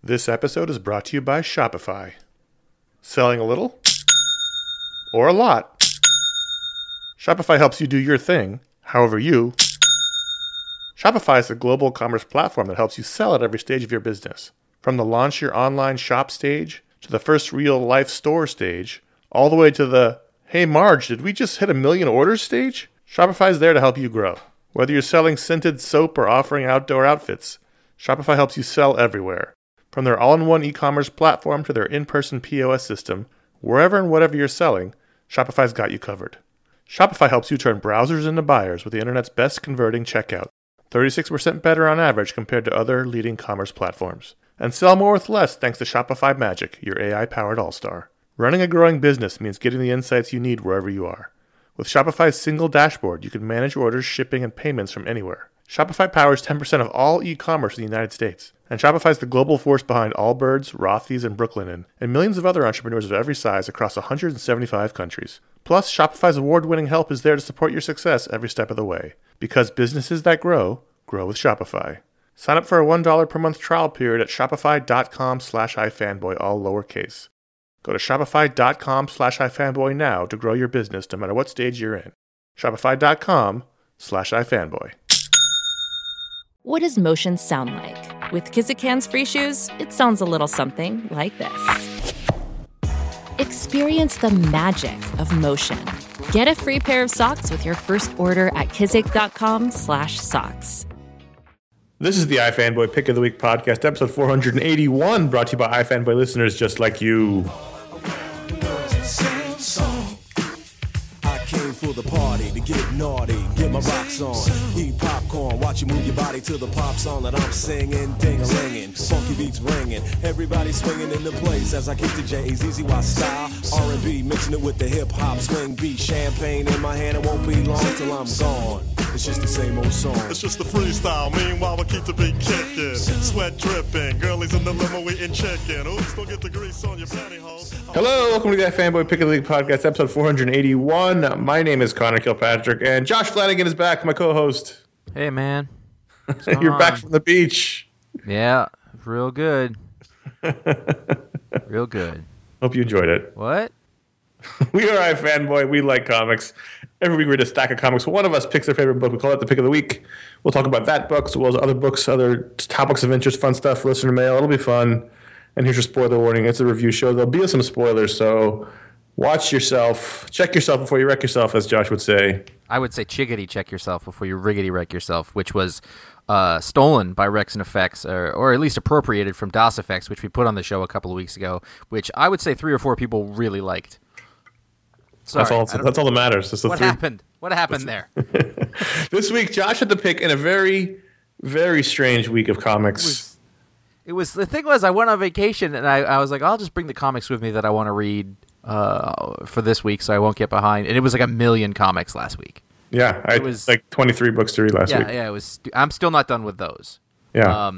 This episode is brought to you by Shopify. Selling a little? Or a lot? Shopify helps you do your thing, however you. Shopify is a global commerce platform that helps you sell at every stage of your business. From the launch your online shop stage, to the first real-life store stage, all the way to the, hey Marge, did we just hit 1 million orders stage? Shopify is there to help you grow. Whether you're selling scented soap or offering outdoor outfits, Shopify helps you sell everywhere. From their all-in-one e-commerce platform to their in-person POS system, wherever and whatever you're selling, Shopify's got you covered. Shopify helps you turn browsers into buyers with the internet's best converting checkout, 36% better on average compared to other leading commerce platforms. And sell more with less thanks to Shopify Magic, your AI-powered all-star. Running a growing business means getting the insights you need wherever you are. With Shopify's single dashboard, you can manage orders, shipping, and payments from anywhere. Shopify powers 10% of all e-commerce in the United States. And Shopify's the global force behind Allbirds, Rothy's, and Brooklinen, and millions of other entrepreneurs of every size across 175 countries. Plus, Shopify's award-winning help is there to support your success every step of the way. Because businesses that grow, grow with Shopify. Sign up for a $1 per month trial period at shopify.com/ifanboy, all lowercase. Go to shopify.com/ifanboy now to grow your business no matter what stage you're in. Shopify.com/ifanboy. What does motion sound like? With Kizikans free shoes, it sounds a little something like this. Experience the magic of motion. Get a free pair of socks with your first order at kizik.com/socks. This is the iFanboy Pick of the Week podcast, episode 481, brought to you by iFanboy listeners just like you. For the party, to get naughty, get my rocks on, eat popcorn, watch you move your body to the pop song that I'm singing, ding-a-linging, funky beats ringing, everybody swinging in the place as I kick the J-A-Z-Z-Y style, R&B, mixing it with the hip-hop swing beat, champagne in my hand, it won't be long till I'm gone. It's just the same old song. It's just the freestyle. Meanwhile, we keep the beat kicking. Sweat dripping. Girlies in the limo eating chicken. Oops, don't get the grease on your pantyhose. Hello, welcome to the iFanboy Pick of the Week podcast, episode 481. My name is Connor Kilpatrick, and Josh Flanagan is back, my co-host. Hey, man. You're back from the beach. Yeah, real good. Real good. Hope you enjoyed it. What? We are iFanboy. We like comics. Every week we read a stack of comics. One of us picks their favorite book. We call it the Pick of the Week. We'll talk about that book as well as other books, other topics of interest, fun stuff, listener mail. It'll be fun. And here's your spoiler warning. It's a review show. There'll be some spoilers, so watch yourself. Check yourself before you wreck yourself, as Josh would say. I would say chiggity check yourself before you riggity wreck yourself, which was stolen by Rex and Effects, or at least appropriated from DOS Effects, which we put on the show a couple of weeks ago, which I would say 3 or 4 people really liked. Sorry, that's all that matters. What happened? What happened there? This week, Josh had to pick in a very, very strange week of comics. It was the thing was I went on vacation and I was like, I'll just bring the comics with me that I want to read for this week so I won't get behind. And it was like 1 million comics last week. Yeah, it was like 23 books to read last week. Yeah, it was. I'm still not done with those. Yeah.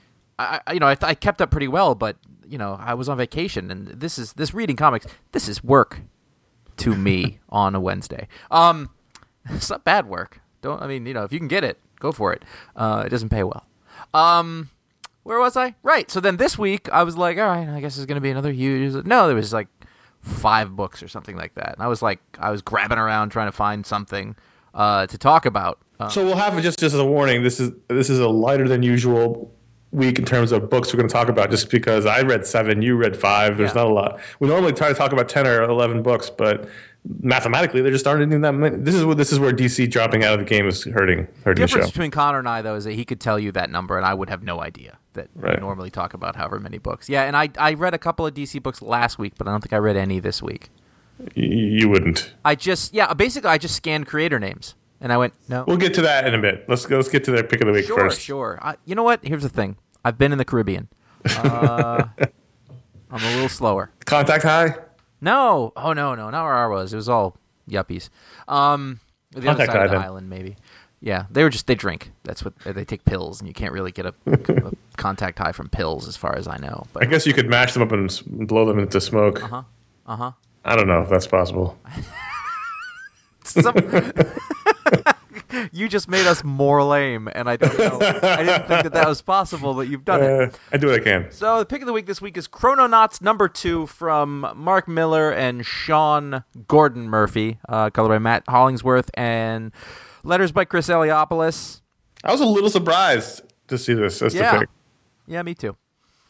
I kept up pretty well, but I was on vacation and this reading comics. This is work to me on a Wednesday. It's not bad work. If you can get it, go for it. It doesn't pay well. Where was I? Right. So then this week I was like, all right, I guess there's going to be another huge. No, there was like 5 books or something like that. And I was grabbing around trying to find something to talk about. So we'll have just as a warning. This is a lighter than usual week in terms of books we're going to talk about, just because I read 7, you read 5. There's not a lot. We normally try to talk about 10 or 11 books, but mathematically there just aren't even that many. This is where DC dropping out of the game is hurting the the show. Difference between Connor and I, though, is that he could tell you that number, and I would have no idea that right. We normally talk about however many books. Yeah, and I read a couple of DC books last week, but I don't think I read any this week. You wouldn't. Basically I just scanned creator names. And I went, no. We'll get to that in a bit. Let's get to the pick of the week first. Sure. You know what? Here's the thing. I've been in the Caribbean. I'm a little slower. Contact High? No. Oh, no. Not where I was. It was all yuppies. The other side of the island, maybe. Yeah, they drink. That's what they take pills, and you can't really get a contact high from pills, as far as I know. But I guess you could mash them up and blow them into smoke. I don't know if that's possible. You just made us more lame, and I don't know. I didn't think that was possible, but you've done it. I do what I can. So the pick of the week this week is Chrononauts #2 from Mark Miller and Sean Gordon Murphy, colored by Matt Hollingsworth, and letters by Chris Eliopoulos. I was a little surprised to see this as the pick. Yeah, me too.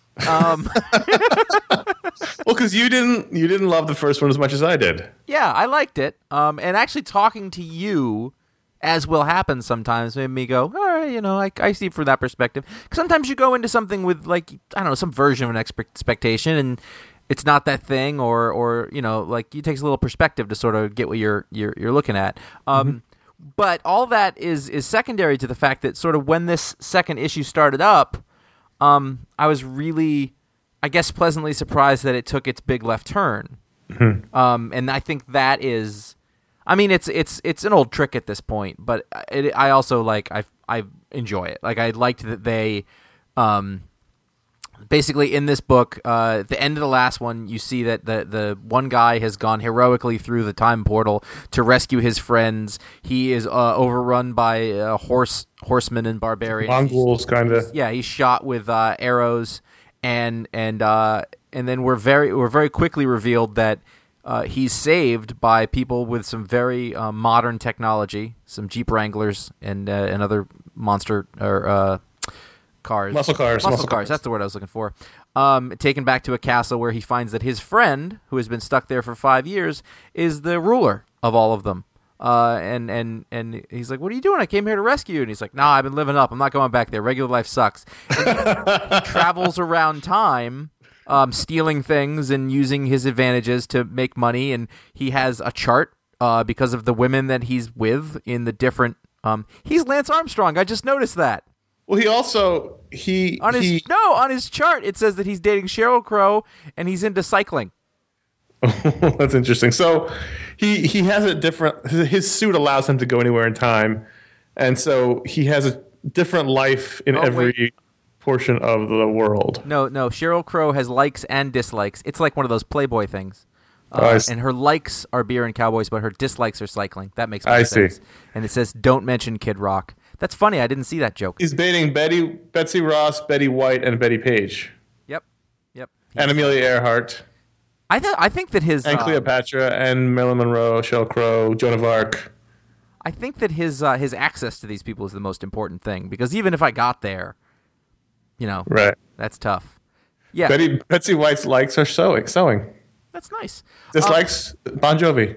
Well, because you didn't love the first one as much as I did. Yeah, I liked it. And actually talking to you, as will happen sometimes, made me go, all right, I see it from that perspective. 'Cause sometimes you go into something with, like, I don't know, some version of an expectation, and it's not that thing, or like, it takes a little perspective to sort of get what you're looking at. But all that is secondary to the fact that sort of when this second issue started up, I was really, I guess, pleasantly surprised that it took its big left turn. And I think that is, I mean, it's an old trick at this point, but I also I enjoy it. Like, I liked that they, basically in this book, at the end of the last one, you see that the one guy has gone heroically through the time portal to rescue his friends. He is overrun by horsemen and barbarians. Mongols, kind of. Yeah, he's shot with arrows, and then we're very quickly revealed that he's saved by people with some very modern technology, some Jeep Wranglers and other monster or cars. Muscle cars. That's the word I was looking for. Taken back to a castle where he finds that his friend, who has been stuck there for 5 years, is the ruler of all of them. And he's like, "What are you doing? I came here to rescue you." And he's like, "Nah, I've been living up. I'm not going back there. Regular life sucks." And he travels around time, stealing things and using his advantages to make money. And he has a chart because of the women that he's with in the different. He's Lance Armstrong. I just noticed that. Well, he also on his chart it says that he's dating Sheryl Crow and he's into cycling. That's interesting. So he has a different. His suit allows him to go anywhere in time, and so he has a different life in every portion of the world. No. Sheryl Crow has likes and dislikes. It's like one of those Playboy things. And her likes are beer and cowboys, but her dislikes are cycling. That makes more sense. See. And it says, "Don't mention Kid Rock." That's funny. I didn't see that joke. He's dating Betsy Ross, Betty White, and Betty Page. Yep. And Amelia Earhart. I think that his... And Cleopatra, and Marilyn Monroe, Sheryl Crow, Joan of Arc. I think that his access to these people is the most important thing, because even if I got there, right. That's tough. Yeah. Betsy White's likes are sewing. That's nice. Dislikes Bon Jovi.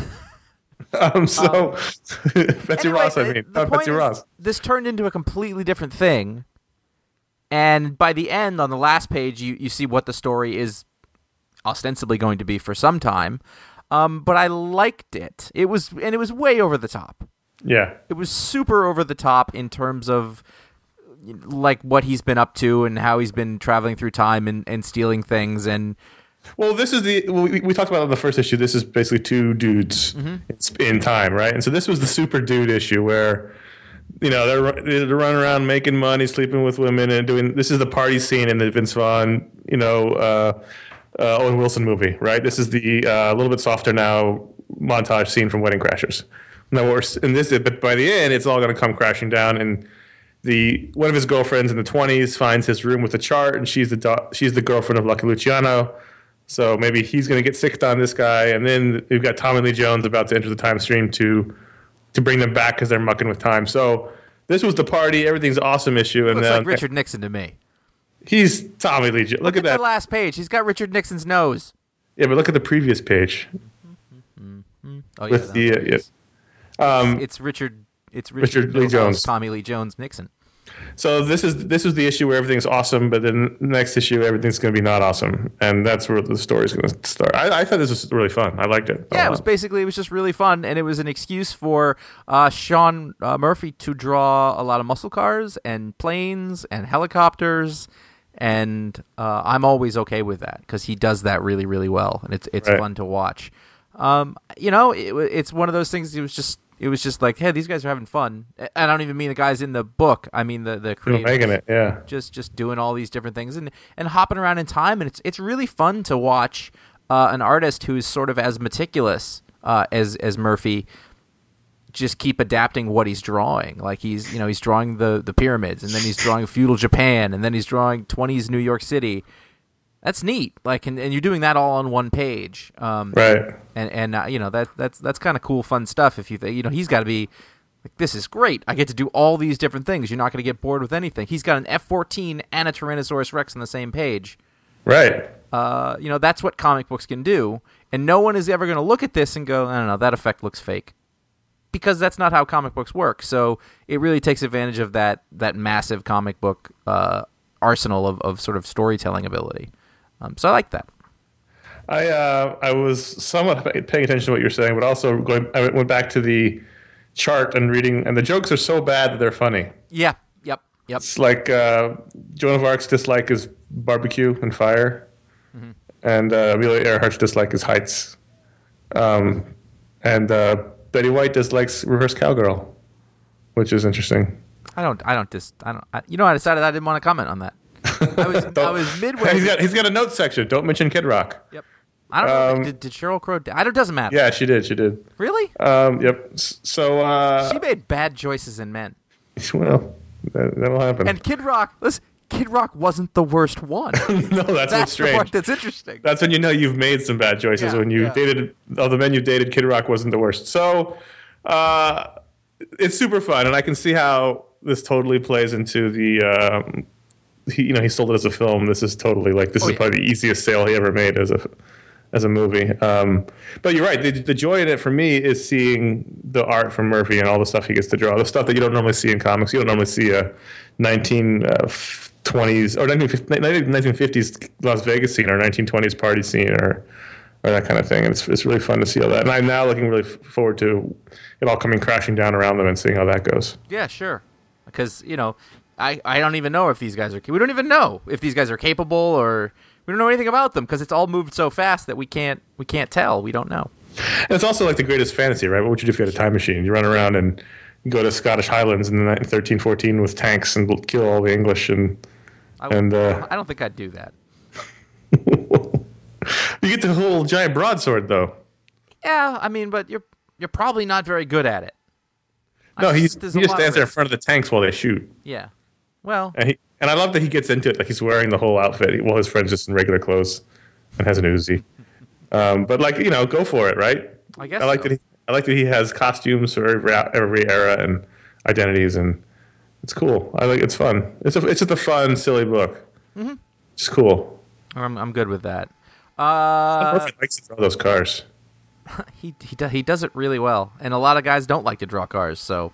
Betsy Ross, Betsy Ross. This turned into a completely different thing, and by the end, on the last page, you see what the story is ostensibly going to be for some time. But I liked it. It was way over the top. Yeah, it was super over the top in terms of like what he's been up to and how he's been traveling through time and stealing things and. Well, this is we talked about it in the first issue. This is basically two dudes in time, right? And so this was the super dude issue where, they're running around making money, sleeping with women, and doing. This is the party scene in the Vince Vaughn, Owen Wilson movie, right? This is the a little bit softer now montage scene from Wedding Crashers. Now but by the end, it's all going to come crashing down, and one of his girlfriends in the 20s finds his room with a chart, and she's the girlfriend of Lucky Luciano. So maybe he's going to get sicked on this guy, and then we've got Tommy Lee Jones about to enter the time stream to bring them back because they're mucking with time. So this was the party, everything's awesome issue, and looks like Richard Nixon to me. He's Tommy Lee Jones. Look at that. The last page. He's got Richard Nixon's nose. Yeah, but look at the previous page. Oh yeah, with it's Richard. It's Richard Lee Jones. Tommy Lee Jones Nixon. So this is the issue where everything's awesome, but then the next issue everything's going to be not awesome, and that's where the story's going to start. I thought this was really fun. I liked it. Yeah, it was just really fun, and it was an excuse for Sean Murphy to draw a lot of muscle cars and planes and helicopters, and I'm always okay with that because he does that really, really well, and it's right. fun to watch. It's one of those things. It was just like, hey, these guys are having fun. And I don't even mean the guys in the book. I mean the creators. Making it, yeah. Just doing all these different things and hopping around in time. And it's really fun to watch an artist who's sort of as meticulous as Murphy just keep adapting what he's drawing. Like he's drawing the pyramids, and then he's drawing feudal Japan, and then he's drawing 20s New York City. That's neat. Like, and you're doing that all on one page. Right. And that's kind of cool, fun stuff. If he's got to be like, this is great. I get to do all these different things. You're not going to get bored with anything. He's got an F-14 and a Tyrannosaurus Rex on the same page. Right. That's what comic books can do. And no one is ever going to look at this and go, I don't know, that effect looks fake. Because that's not how comic books work. So it really takes advantage of that massive comic book arsenal of sort of storytelling ability. So I like that. I was somewhat paying attention to what you're saying, but also I went back to the chart and reading, and the jokes are so bad that they're funny. Yeah. Yep. It's like Joan of Arc's dislike is barbecue and fire, and Amelia Earhart's dislike is heights, and Betty White dislikes reverse cowgirl, which is interesting. I decided I didn't want to comment on that. I was midway. He's got a note section. Don't mention Kid Rock. Yep. I don't know. Did Sheryl Crow die? It doesn't matter. Yeah, she did. Really? Yep. So she made bad choices in men. Well, that'll happen. And Kid Rock, listen, Kid Rock wasn't the worst one. No, that's what's strange. The part that's interesting. That's when you know you've made some bad choices. When you dated, of the men you dated, Kid Rock wasn't the worst. So it's super fun, and I can see how this totally plays into the. He sold it as a film. This is totally is probably the easiest sale he ever made as a movie. But you're right. The joy in it for me is seeing the art from Murphy and all the stuff he gets to draw. The stuff that you don't normally see in comics. You don't normally see a 1920s or 1950s Las Vegas scene or 1920s party scene or that kind of thing. And it's really fun to see all that. And I'm now looking really forward to it all coming crashing down around them and seeing how that goes. Yeah, sure. Because, I don't even know if these guys are... We don't even know if these guys are capable, or... We don't know anything about them because it's all moved so fast that we can't tell. We don't know. And it's also like the greatest fantasy, right? What would you do if you had a time machine? You run around and you go to Scottish Highlands in 1314 with tanks and kill all the English I don't think I'd do that. You get the whole giant broadsword, though. Yeah, but you're probably not very good at it. No, he just stands there in front of the tanks while they shoot. Yeah. Well, and I love that he gets into it. Like he's wearing the whole outfit while his friend's just in regular clothes and has an Uzi. But go for it, right? I guess I like that he has costumes for every era and identities, and it's cool. It's fun. It's just a fun, silly book. Mm-hmm. It's cool. I'm good with that. Murphy likes to draw those cars. He does it really well, and a lot of guys don't like to draw cars, so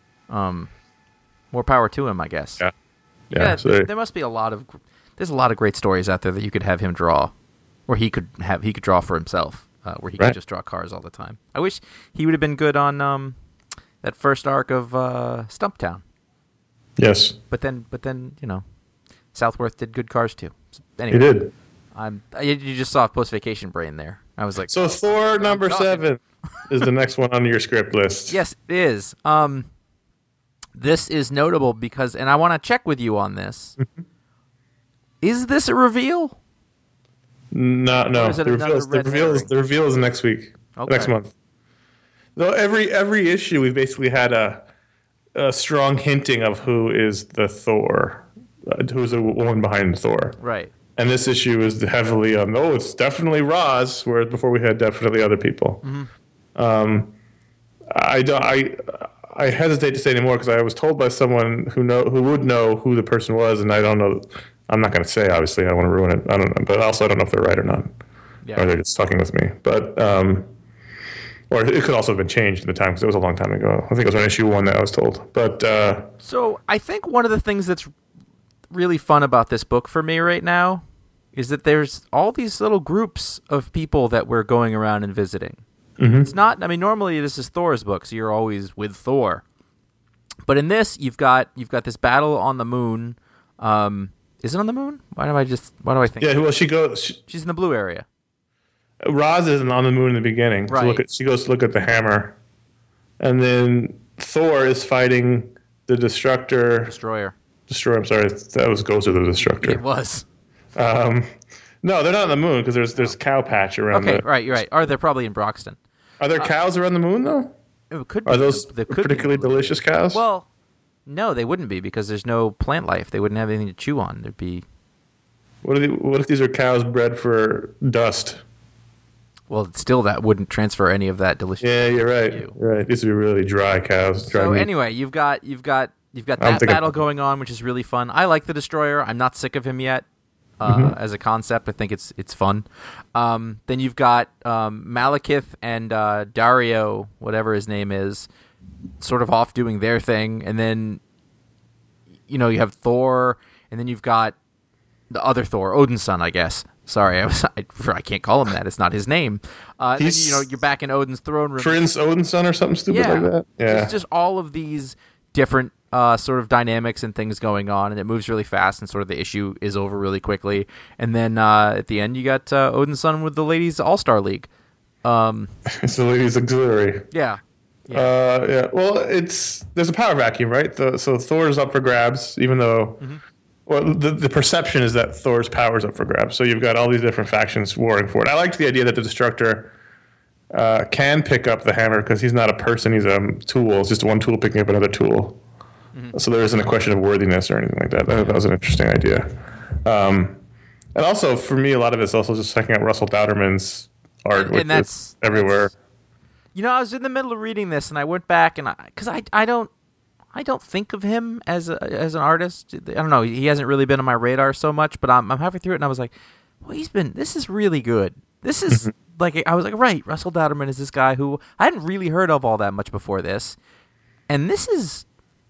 more power to him, I guess. Yeah. There must be there's a lot of great stories out there that you could have him draw, or he could draw for himself, where he could just draw cars all the time. I wish he would have been good on that first arc of Stumptown. Yes, but then Southworth did good cars too. So anyway, he did. You just saw Post Vacation Brain there. I was like, so Thor number 7 is the next one on your script list. Yes, it is. This is notable because, and I want to check with you on this. Is this a reveal? No. The reveal is next week, next month. Though every issue, we've basically had a strong hinting of who is the Thor, who's the woman behind Thor. Right. And this issue is heavily on, it's definitely Roz, whereas before we had definitely other people. Mm-hmm. I hesitate to say anymore because I was told by someone who would know who the person was, and I don't know. I'm not going to say, obviously. I don't want to ruin it. I don't know, but also I don't know if they're right or not, or they're just fucking with me. But or it could also have been changed at the time because it was a long time ago. I think it was on issue 1 that I was told. But so I think one of the things that's really fun about this book for me right now is that there's all these little groups of people that we're going around and visiting. Mm-hmm. It's not. Normally this is Thor's book, so you're always with Thor. But in this, you've got this battle on the moon. Is it on the moon? Why do I think? Yeah. Well, she's in the blue area. Roz isn't on the moon in the beginning. Right. She goes to look at the hammer, and then Thor is fighting the Destroyer. I'm sorry. That was Ghost of the Destructor. It was. No, they're not on the moon because there's cow patch around. Okay, right. You're right. Or they're probably in Broxton. Are there cows around the moon though? It could be. Are those There could be particularly delicious cows? Well, no, they wouldn't be because there's no plant life. They wouldn't have anything to chew on. There'd be. What if these are cows bred for dust? Well, still, that wouldn't transfer any of that delicious. Yeah, you're right. You. You're right. These would be really dry cows. Dry So meat. anyway, you've got that battle going on, which is really fun. I like the Destroyer. I'm not sick of him yet. As a concept, I think it's fun. Then you've got Malekith and Dario, whatever his name is, sort of off doing their thing, and then you have Thor, and then you've got the other Thor, Odin's son, I guess. Sorry, I can't call him that. It's not his name. Then, you're back in Odin's throne room. Prince Odin's son or something stupid like that. Yeah, it's just all of these different sort of dynamics and things going on, and it moves really fast, and sort of the issue is over really quickly. And then at the end, you got Odin's son with the Ladies All-Star League. It's the Ladies Auxiliary. Yeah. Yeah. Well, there's a power vacuum, right? So Thor's up for grabs, even though. Well, the perception is that Thor's power is up for grabs. So you've got all these different factions warring for it. I liked the idea that the Destructor can pick up the hammer because he's not a person; he's a tool. It's just one tool picking up another tool. So there isn't a question of worthiness or anything like that. That was an interesting idea. And also, for me, a lot of it's also just checking out Russell Dowderman's art, which is everywhere. I was in the middle of reading this, and I went back, and because I don't think of him as an artist. I don't know. He hasn't really been on my radar so much, but I'm halfway through it, and I was like, well, this is really good. This is I was like, right, Russell Dowderman is this guy who I hadn't really heard of all that much before this. And this is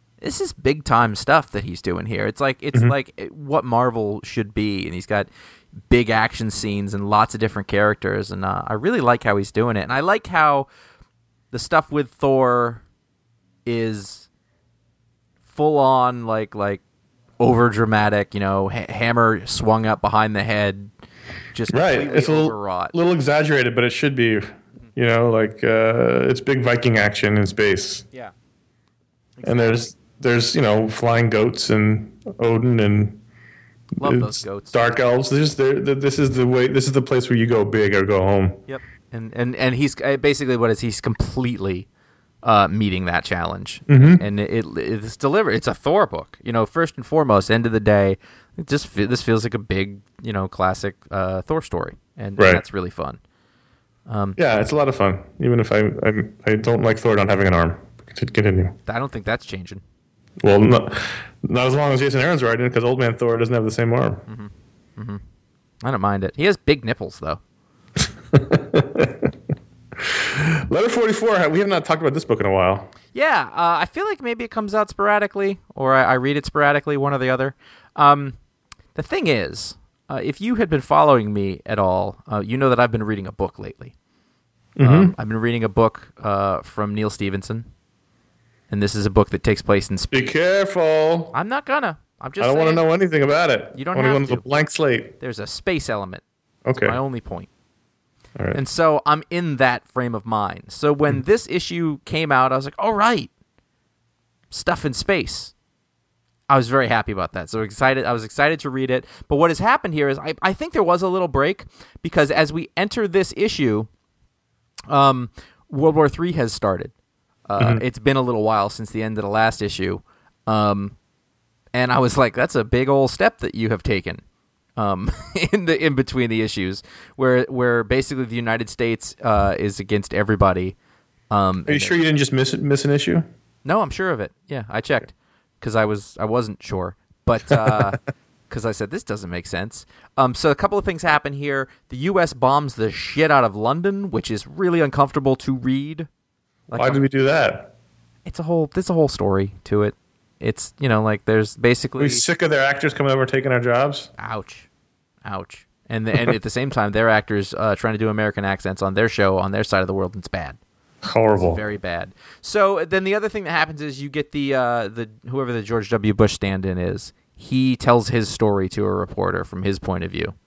big time stuff that he's doing here. It's like what Marvel should be, and he's got big action scenes and lots of different characters, and I really like how he's doing it. And I like how the stuff with Thor is full on like over dramatic, hammer swung up behind the head, just right. It's overwrought. A little exaggerated, but it should be, it's big Viking action in space. Yeah. Exactly. And there's flying goats and Odin and love those goats. Dark elves. This is the way. This is the place where you go big or go home. Yep. And he's basically he's completely meeting that challenge, and it's delivered. It's a Thor book, first and foremost. End of the day, this feels like a big, classic Thor story, and that's really fun. Yeah, it's a lot of fun, even if I don't like Thor not having an arm. Continue. I don't think that's changing. Well, not as long as Jason Aaron's writing, because Old Man Thor doesn't have the same arm. I don't mind it. He has big nipples, though. Letter 44, we have not talked about this book in a while. Yeah, I feel like maybe it comes out sporadically, or I read it sporadically, one or the other. The thing is, if you had been following me at all, you know that I've been reading a book lately. I've been reading a book from Neil Stephenson, and this is a book that takes place in space. Be careful. I'm not gonna. I'm just I don't want to know anything about it. You don't have to. I want to. to go blank slate. There's a space element. Okay. That's my only point. All right. And so I'm in that frame of mind. So when this issue came out, I was like, all right, stuff in space. I was very happy about that. So excited. I was excited to read it. But what has happened here is I think there was a little break because as we enter this issue, World War III has started. It's been a little while since the end of the last issue. And I was like, that's a big old step that you have taken. In between the issues, where basically the United States is against everybody. Are you sure you didn't just miss an issue? No, I'm sure of it. Yeah, I checked because I wasn't sure, but because I said this doesn't make sense. So a couple of things happen here. The U.S. bombs the shit out of London, which is really uncomfortable to read. Why did we do that? There's a whole story to it. It's there's basically. Are we sick of their actors coming over taking our jobs? Ouch. And at the same time, their actors trying to do American accents on their show on their side of the world, and it's bad. Horrible. It's very bad. So then the other thing that happens is you get the whoever the George W. Bush stand-in is, he tells his story to a reporter from his point of view.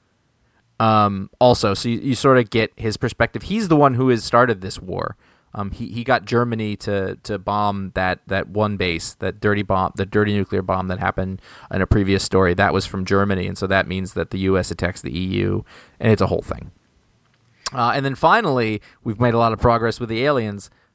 Also, so you sort of get his perspective. He's the one who has started this war. He got Germany to bomb that one base, the dirty nuclear bomb that happened in a previous story. That was from Germany, and so that means that the U.S. attacks the EU, and it's a whole thing. And then finally, we've made a lot of progress with the aliens.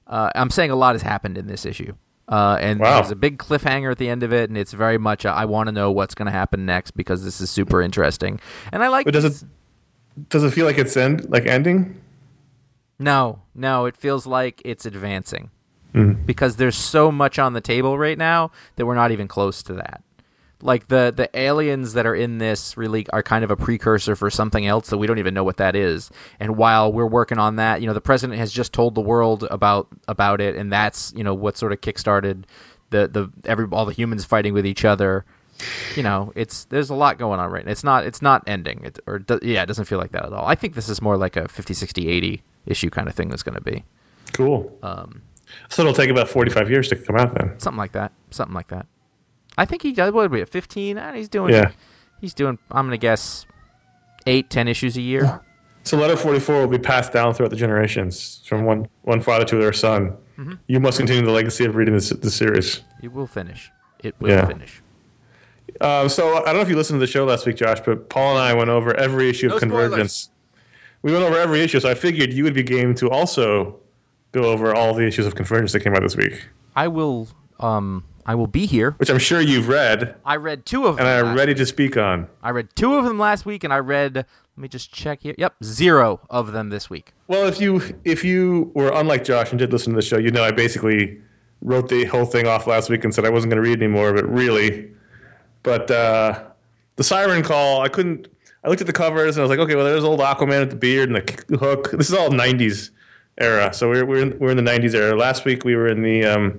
I'm saying a lot has happened in this issue. And Wow. there's a big cliffhanger at the end of it, and it's very much I want to know what's going to happen next because this is super interesting. And I like. But does it feel like it's ending? No, it feels like it's advancing Mm-hmm. because there's so much on the table right now that we're not even close to that. Like the aliens that are in this really are kind of a precursor for something else that we don't even know what that is. And while we're working on that, the president has just told the world about it, and that's what sort of kickstarted all the humans fighting with each other. There's a lot going on right now. It's not ending. It doesn't feel like that at all. I think this is more like a 50, 60, 80 issue kind of thing that's going to be. Cool. So it'll take about 45 years to come out then. Something like that. I think he does. What would be at 15? He's doing. Yeah. He's doing. I'm gonna guess 8, 10 issues a year. So letter 44 will be passed down throughout the generations from one father to their son. Mm-hmm. You must continue the legacy of reading this series. It will finish. It will finish. So I don't know if you listened to the show last week, Josh, but Paul and I went over every issue of Convergence. Spoilers. We went over every issue, so I figured you would be game to also go over all the issues of Convergence that came out this week. I will be here. Which I'm sure you've read. I read 2 of them. And are ready to speak on. I read 2 of them last week, and I read. Let me just check here. Yep, 0 of them this week. Well, if you were unlike Josh and did listen to the show, I basically wrote the whole thing off last week and said I wasn't going to read anymore. But the Siren Call, I looked at the covers and I was like, okay, well, there's old Aquaman with the beard and the hook. This is all 90s era. So we're in the 90s era. Last week we were in the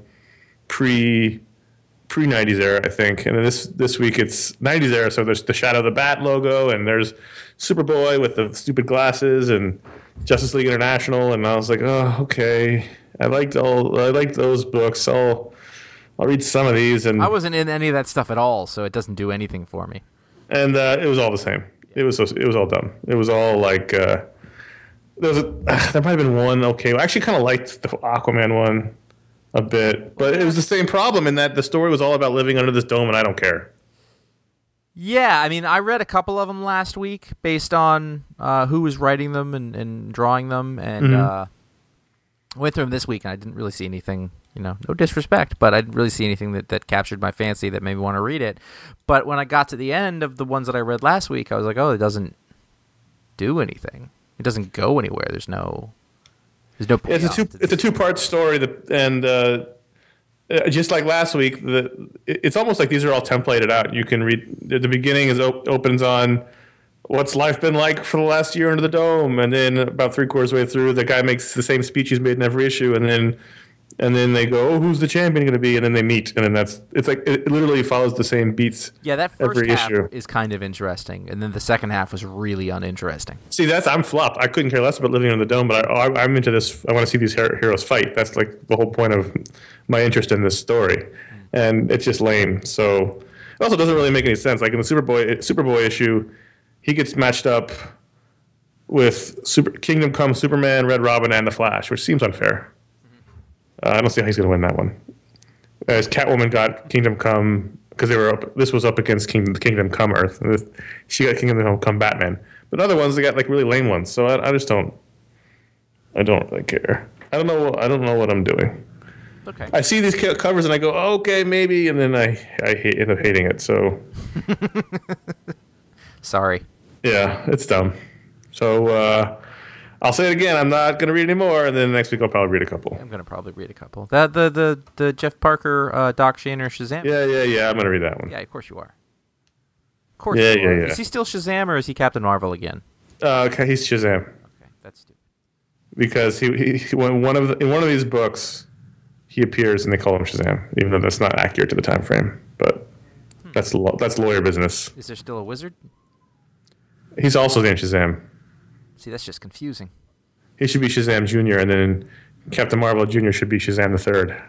pre-90s era, I think. And then this week it's 90s era, so there's the Shadow of the Bat logo, and there's Superboy with the stupid glasses, and Justice League International, and I was like, oh, okay. I liked those books. I'll read some of these. And I wasn't in any of that stuff at all, so it doesn't do anything for me. And it was all the same. It was all dumb. It was all like there might have been one okay. I actually kind of liked the Aquaman one a bit, but it was the same problem in that the story was all about living under this dome, and I don't care. Yeah, I mean, I read a couple of them last week based on who was writing them and drawing them, and went through them this week, and I didn't really see anything, no disrespect, but I didn't really see anything that captured my fancy that made me want to read it. But when I got to the end of the ones that I read last week, I was like, oh, it doesn't do anything. It doesn't go anywhere. There's no payoff. It's a two-part story, just like last week. It's almost like these are all templated out. You can read. The beginning opens on what's life been like for the last year under the dome, and then about 3/4 way through, the guy makes the same speech he's made in every issue, and then they go, oh, who's the champion going to be? And then they meet, and then it's like it literally follows the same beats. Yeah, that first every half issue is kind of interesting, and then the second half was really uninteresting. See, I'm flopped. I couldn't care less about living under the dome, but I'm into this. I want to see these heroes fight. That's like the whole point of my interest in this story, and it's just lame. So it also doesn't really make any sense. Like in the Superboy issue, he gets matched up with Kingdom Come Superman, Red Robin, and the Flash, which seems unfair. I don't see how he's going to win that one. As Catwoman got Kingdom Come because this was up against Kingdom Come Earth. She got Kingdom Come Batman. But other ones, they got like really lame ones. So I just don't. I don't really care. I don't know what I'm doing. Okay. I see these covers and I go, oh, okay, maybe, and then I end up hating it. So. Sorry. Yeah, it's dumb. So I'll say it again. I'm not going to read anymore, and then next week I'll probably read a couple. I'm going to probably read a couple. The Jeff Parker, Doc Shaner Shazam. Yeah. I'm going to read that one. Yeah, of course you are. Of course you are. Yeah. Is he still Shazam, or is he Captain Marvel again? Okay, he's Shazam. Okay, that's stupid. Because in one of these books, he appears and they call him Shazam, even though that's not accurate to the time frame. But that's lawyer business. Is there still a wizard? He's also named Shazam. See, that's just confusing. He should be Shazam Jr., and then Captain Marvel Jr. should be Shazam the Third.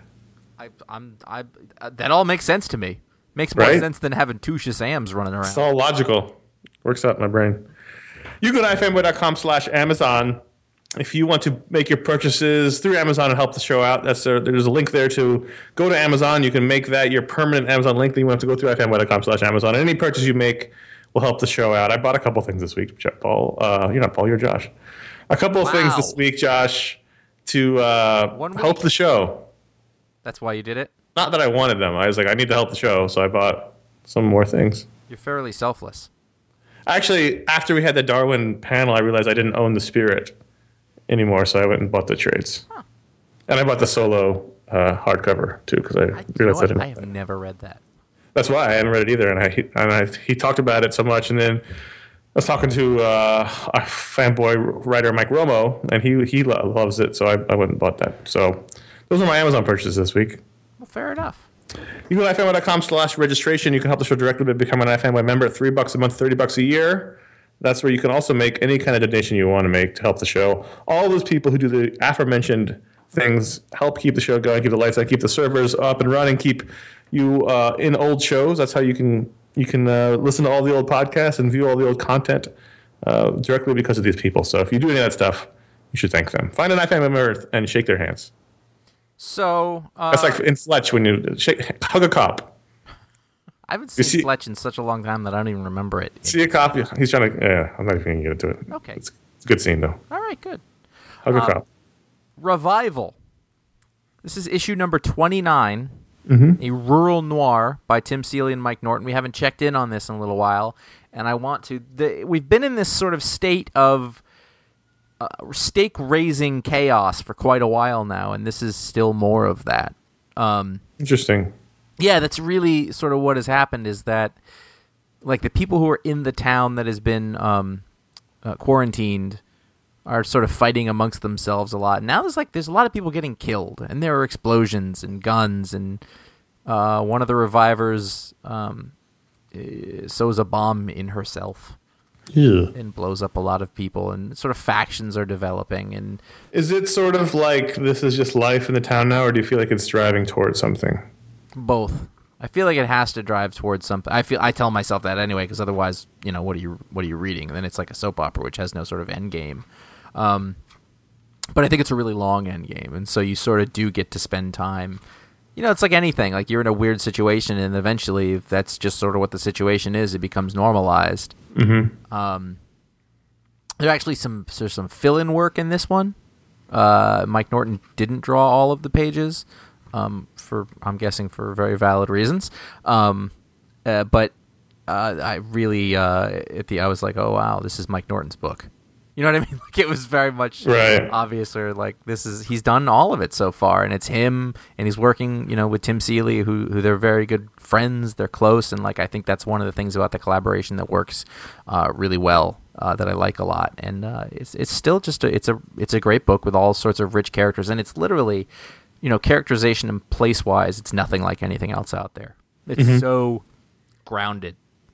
That all makes sense to me. Makes more sense than having 2 Shazams running around. It's all logical. Works out in my brain. You go to ifanboy.com/Amazon. If you want to make your purchases through Amazon and help the show out, there's a link there to go to Amazon. You can make that your permanent Amazon link. Then you have to go through ifanboy.com/Amazon. Any purchase you make will help the show out. I bought a couple things this week, Paul. You're not Paul, you're Josh. A couple of things this week, Josh, to help the show. That's why you did it? Not that I wanted them. I was like, I need to help the show, so I bought some more things. You're fairly selfless. Actually, after we had the Darwin panel, I realized I didn't own the Spirit anymore, so I went and bought the trades. Huh. And I bought the Solo hardcover, too, because I realized I didn't. I have never read that. That's why I hadn't read it either, and he talked about it so much, and then I was talking to a fanboy writer, Mike Romo, and he loves it, so I went and bought that. So those are my Amazon purchases this week. Well, fair enough. You go to ifanboy.com/registration. You can help the show directly by becoming an iFanboy member at $3 a month, $30 a year. That's where you can also make any kind of donation you want to make to help the show. All those people who do the aforementioned things help keep the show going, keep the lights on, keep the servers up and running, keep you in old shows. That's how you can listen to all the old podcasts and view all the old content directly because of these people. So if you do any of that stuff, you should thank them. Find an iFanboy member and shake their hands. So that's like in Fletch when you hug a cop. I haven't seen Fletch in such a long time that I don't even remember it. See a cop? He's trying to. Yeah, I'm not even going to get into it. Okay, it's a good scene though. All right, good. Hug a cop. Revival. This is issue number 29. Mm-hmm. A rural noir by Tim Seeley and Mike Norton. We haven't checked in on this in a little while, and I want to. We've been in this sort of state of stake-raising chaos for quite a while now, and this is still more of that. Interesting. Yeah, that's really sort of what has happened is that, like, the people who are in the town that has been quarantined are sort of fighting amongst themselves a lot. Now there's a lot of people getting killed, and there are explosions and guns, and one of the revivers sews a bomb in herself. Yeah. And blows up a lot of people, and sort of factions are developing. And is it sort of like this is just life in the town now, or do you feel like it's driving towards something? Both. I feel like it has to drive towards something. I tell myself that anyway, because otherwise, what are you reading? And then it's like a soap opera, which has no sort of end game. But I think it's a really long end game, and so you sort of do get to spend time. It's like anything. Like you're in a weird situation, and eventually, if that's just sort of what the situation is, it becomes normalized. Mm-hmm. There's actually some fill-in work in this one. Mike Norton didn't draw all of the pages, I'm guessing for very valid reasons. But I really I was like, oh wow, this is Mike Norton's book. You know what I mean? Like it was very much obvious, or like he's done all of it so far, and it's him, and he's working, with Tim Seeley, who they're very good friends, they're close, and like I think that's one of the things about the collaboration that works really well, that I like a lot, and it's still just it's a great book with all sorts of rich characters, and it's literally, characterization and place wise, it's nothing like anything else out there. It's so grounded.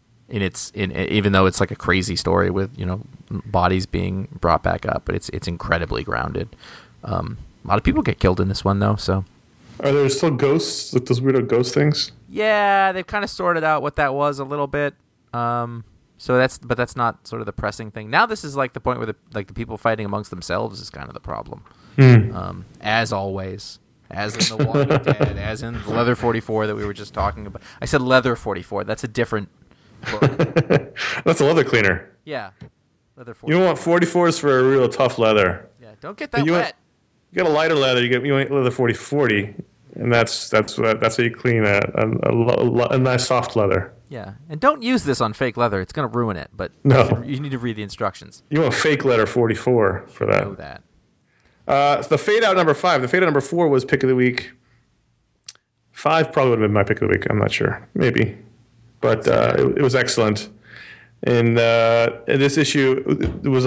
Even though it's like a crazy story with bodies being brought back up, but it's incredibly grounded. A lot of people get killed in this one though. So are there still ghosts, like those weirdo ghost things? Yeah, they've kind of sorted out what that was a little bit. So that's not sort of the pressing thing. Now this is like the point where the people fighting amongst themselves is kind of the problem. As always. As in The Walking Dead, as in the Leather 44 that we were just talking about. I said Leather 44. That's a different book. That's a leather cleaner. Yeah. Leather 44. You don't want 44s for a real tough leather. Yeah, don't get that wet. You get a lighter leather, you want leather 40, and that's how you clean a nice soft leather. Yeah, and don't use this on fake leather. It's going to ruin it, but no. You need to read the instructions. You want fake leather 44 for that. I know that. The Fade Out number 5. The Fade Out number 4 was pick of the week. 5 probably would have been my pick of the week. I'm not sure. Maybe. But it was excellent. And this issue, it was...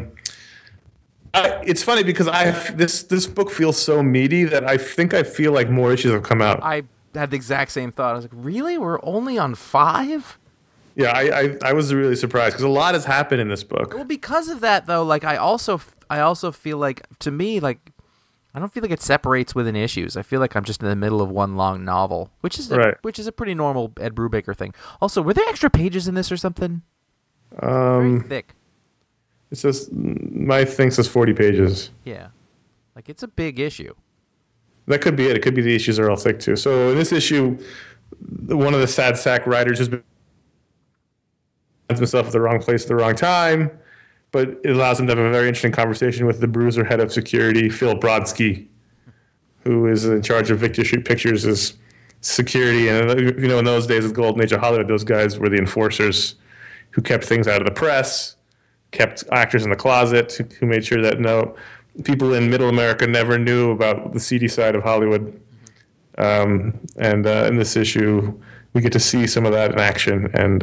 it's funny because this book feels so meaty that I think I feel like more issues have come out. I had the exact same thought. I was like, really? We're only on 5? Yeah, I was really surprised because a lot has happened in this book. Well, because of that, though, like I also feel like, to me, like I don't feel like it separates within issues. I feel like I'm just in the middle of one long novel, which is a pretty normal Ed Brubaker thing. Also, were there extra pages in this or something? Very thick. It says my thing says 40 pages. Yeah, like it's a big issue. That could be it. It could be the issues are all thick too. So in this issue, one of the sad sack writers has been himself at the wrong place at the wrong time. but it allows him to have a very interesting conversation with the Bruiser head of security, Phil Brodsky, who is in charge of Victor Street Pictures' security. And in those days of the golden age of Hollywood, those guys were the enforcers who kept things out of the press, kept actors in the closet, who made sure that people in Middle America never knew about the seedy side of Hollywood. And in this issue, we get to see some of that in action, and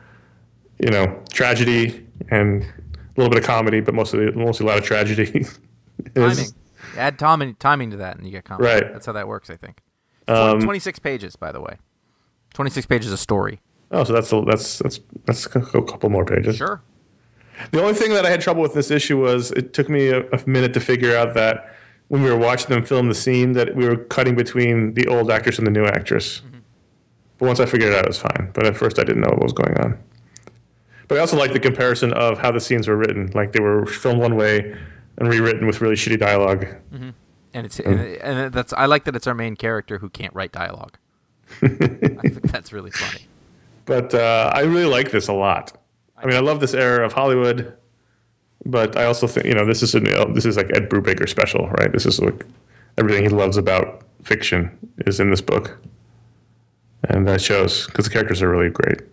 tragedy and a little bit of comedy, but mostly a lot of tragedy. Timing. Add timing to that, and you get comedy. Right. That's how that works, I think. 26 pages, by the way. 26 pages of story. Oh, so that's a couple more pages. Sure. The only thing that I had trouble with this issue was it took me a minute to figure out that when we were watching them film the scene that we were cutting between the old actress and the new actress. Mm-hmm. But once I figured it out, it was fine. But at first I didn't know what was going on. But I also like the comparison of how the scenes were written. Like they were filmed one way and rewritten with really shitty dialogue. Mm-hmm. And that's I like that it's our main character who can't write dialogue. I think that's really funny. But I really like this a lot. I mean, I love this era of Hollywood, but I also think this is like Ed Brubaker special, right? This is like everything he loves about fiction is in this book, and that shows because the characters are really great.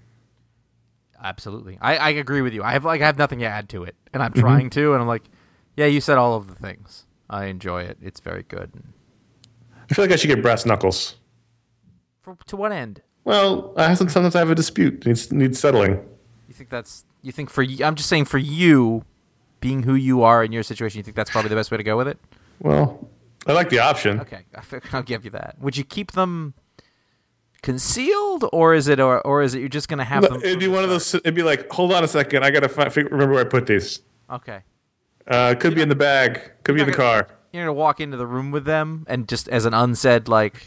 Absolutely, I agree with you. I have nothing to add to it, and I'm trying to, and I'm like, yeah, you said all of the things. I enjoy it. It's very good. I feel like I should get brass knuckles. To what end? Well, sometimes I have a dispute. It needs settling. You think for you, I'm just saying for you, being who you are in your situation, you think that's probably the best way to go with it? Well, I like the option. Okay, I'll give you that. Would you keep them concealed, or is it you're just going to have them? It'd be one of those. It'd be like, hold on a second, I gotta remember where I put these. Okay. Could be in the bag. Could be in the car. You're gonna walk into the room with them, and just as an unsaid,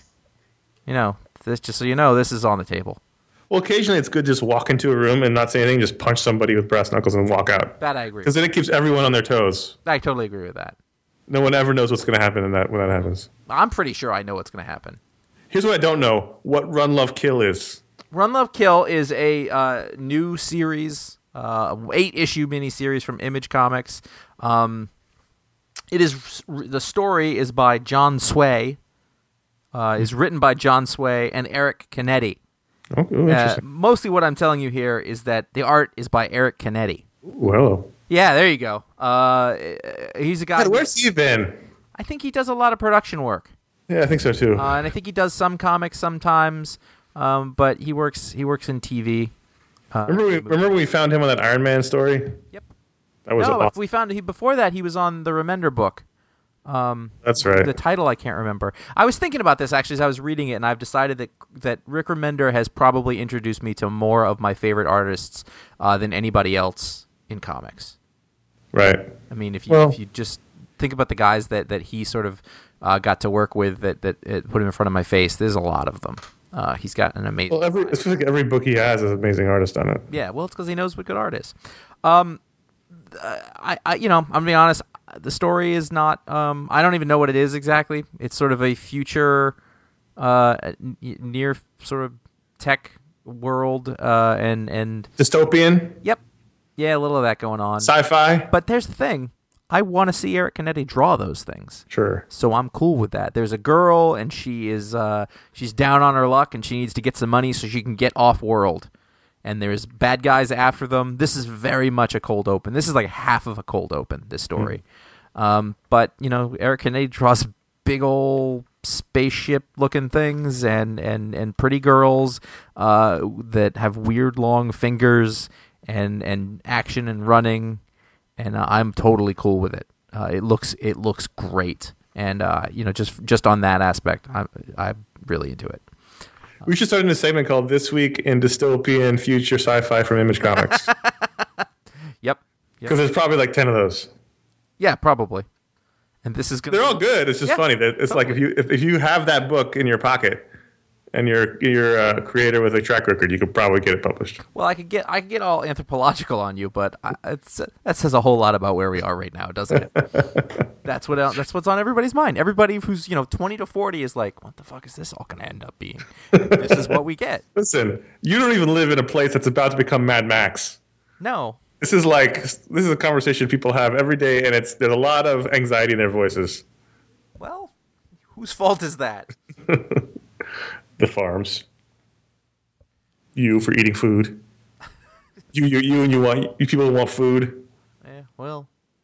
this, just so you know, this is on the table. Well, occasionally it's good to just walk into a room and not say anything, just punch somebody with brass knuckles and walk out. That I agree. Because then it keeps everyone on their toes. I totally agree with that. No one ever knows what's going to happen when that happens. I'm pretty sure I know what's going to happen. Here's what I don't know: what Run, Love, Kill is. Run, Love, Kill is a new series, 8-issue miniseries from Image Comics. The story is by John Sway. Is written by John Sway and Eric Canetti. Oh, interesting. Mostly what I'm telling you here is that the art is by Eric Canetti. Well. Yeah, there you go. He's a guy. God, where's he been? I think he does a lot of production work. Yeah, I think so too. And I think he does some comics sometimes, but he works in TV. Remember when we found him on that Iron Man story? Yep. That was awesome. We found before that he was on the Remender book. That's right. The title I can't remember. I was thinking about this actually as I was reading it, and I've decided that Rick Remender has probably introduced me to more of my favorite artists than anybody else in comics. Right. I mean, if you just think about the guys that he sort of got to work with that put him in front of my face, there's a lot of them. He's got an amazing. Well, it feels like every book he has is an amazing artist on it. Yeah, well, it's because he knows what good art is. I'm gonna be honest. The story is not. I don't even know what it is exactly. It's sort of a future, near sort of tech world, and dystopian. Yep. Yeah, a little of that going on. Sci-fi. But there's the thing. I want to see Eric Canetti draw those things. Sure. So I'm cool with that. There's a girl, and she's down on her luck, and she needs to get some money so she can get off-world. And there's bad guys after them. This is very much a cold open. This is like half of a cold open, this story. But, Eric Canetti draws big old spaceship-looking things and pretty girls that have weird long fingers and action and running. And I'm totally cool with it. It looks great. And, just on that aspect, I'm really into it. We should start a new segment called This Week in Dystopian Future Sci-Fi from Image Comics. Yep. Because there's probably like 10 of those. Yeah, probably. And this is they're all good. It's just funny that it's totally. Like if you have that book in your pocket and you're a creator with a track record, you could probably get it published. Well, I could get all anthropological on you, but that says a whole lot about where we are right now, doesn't it? That's what's on everybody's mind. Everybody who's 20 to 40 is like, what the fuck is this all going to end up being? This is what we get. Listen, you don't even live in a place that's about to become Mad Max. No, This is a conversation people have every day, and there's a lot of anxiety in their voices. Well, whose fault is that? The farms. You for eating food. You people who want food. Well,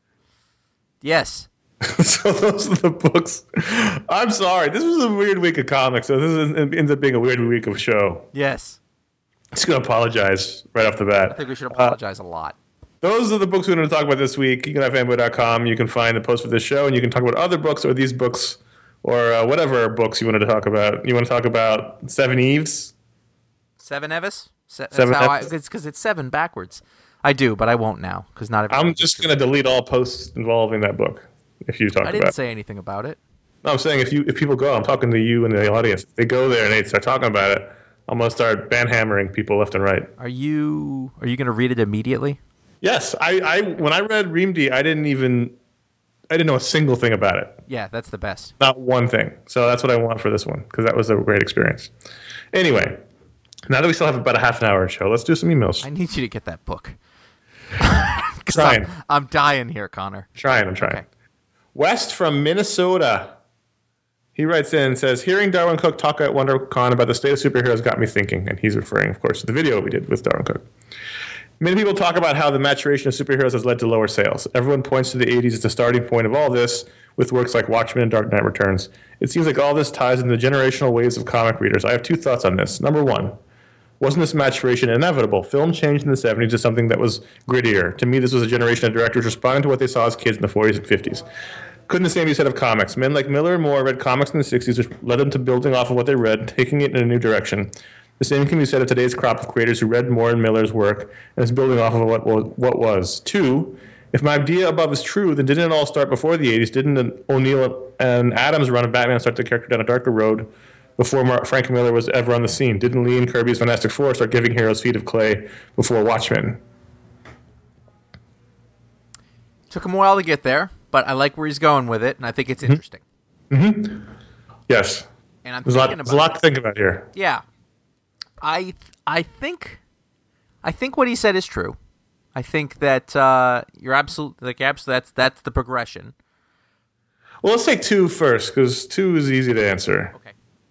yes. So those are the books. I'm sorry. This was a weird week of comics, so this ends up being a weird week of show. Yes. Just going to apologize right off the bat. I think we should apologize a lot. Those are the books we're going to talk about this week. GeekAndIFanboy.com. You can find the post for this show, and you can talk about other books or these books or whatever books you wanted to talk about. You want to talk about Seven Eves? Seven Evis? Seven Evis? It's because it's seven backwards. I do, but I won't now because not everyone. I'm just going to delete all posts involving that book if you talk about it. I didn't say anything about it. No, I'm saying if people go, I'm talking to you and the audience. If they go there and they start talking about it, I'm going to start banhammering people left and right. Are you going to read it immediately? Yes. When I read Reamdy, I didn't know a single thing about it. Yeah, that's the best. Not one thing. So that's what I want for this one because that was a great experience. Anyway, now that we still have about a half an hour show, let's do some emails. I need you to get that book. Trying. I'm dying here, Connor. I'm trying. Okay. West from Minnesota. He writes in and says, hearing Darwin Cook talk at WonderCon about the state of superheroes got me thinking. And he's referring, of course, to the video we did with Darwin Cook. Many people talk about how the maturation of superheroes has led to lower sales. Everyone points to the 80s as the starting point of all this, with works like Watchmen and Dark Knight Returns. It seems like all this ties into the generational ways of comic readers. I have two thoughts on this. Number one, wasn't this maturation inevitable? Film changed in the 70s to something that was grittier. To me, this was a generation of directors responding to what they saw as kids in the 40s and 50s. Couldn't the same be said of comics? Men like Miller and Moore read comics in the 60s, which led them to building off of what they read, taking it in a new direction. The same can be said of today's crop of creators who read Moore and Miller's work and is building off of what was. Two, if my idea above is true, then didn't it all start before the 80s? Didn't O'Neill and Adams' run of Batman start the character down a darker road before Frank Miller was ever on the scene? Didn't Lee and Kirby's Fantastic Four start giving heroes feet of clay before Watchmen? Took him a while to get there, but I like where he's going with it, and I think it's interesting. Mm-hmm. Yes. And I'm there's a lot to think about here. Yeah. I think what he said is true. I think that you're absolutely that's the progression. Well, let's take two first because two is easy to answer. Okay.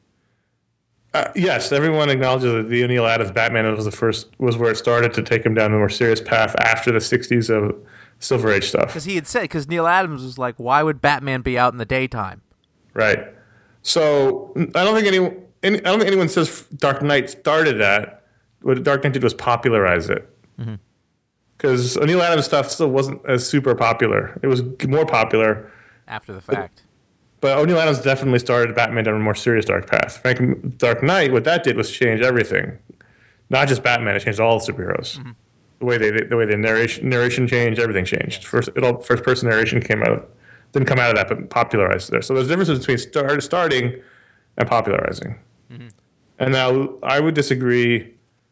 Yes, everyone acknowledges that the O'Neill Adams Batman was where it started to take him down a more serious path after the 60s of Silver Age stuff. Because Neil Adams was like, why would Batman be out in the daytime? Right. So I don't think anyone says Dark Knight started that. What Dark Knight did was popularize it. Because O'Neill Adams stuff still wasn't as super popular. It was more popular after the fact. But O'Neill Adams definitely started Batman down a more serious dark path. Dark Knight, what that did was change everything. Not just Batman, it changed all the superheroes. Mm-hmm. The way the narration changed, everything changed. First person narration didn't come out of that, but popularized there. So there's a difference between starting and popularizing. Mm-hmm. And now I would disagree.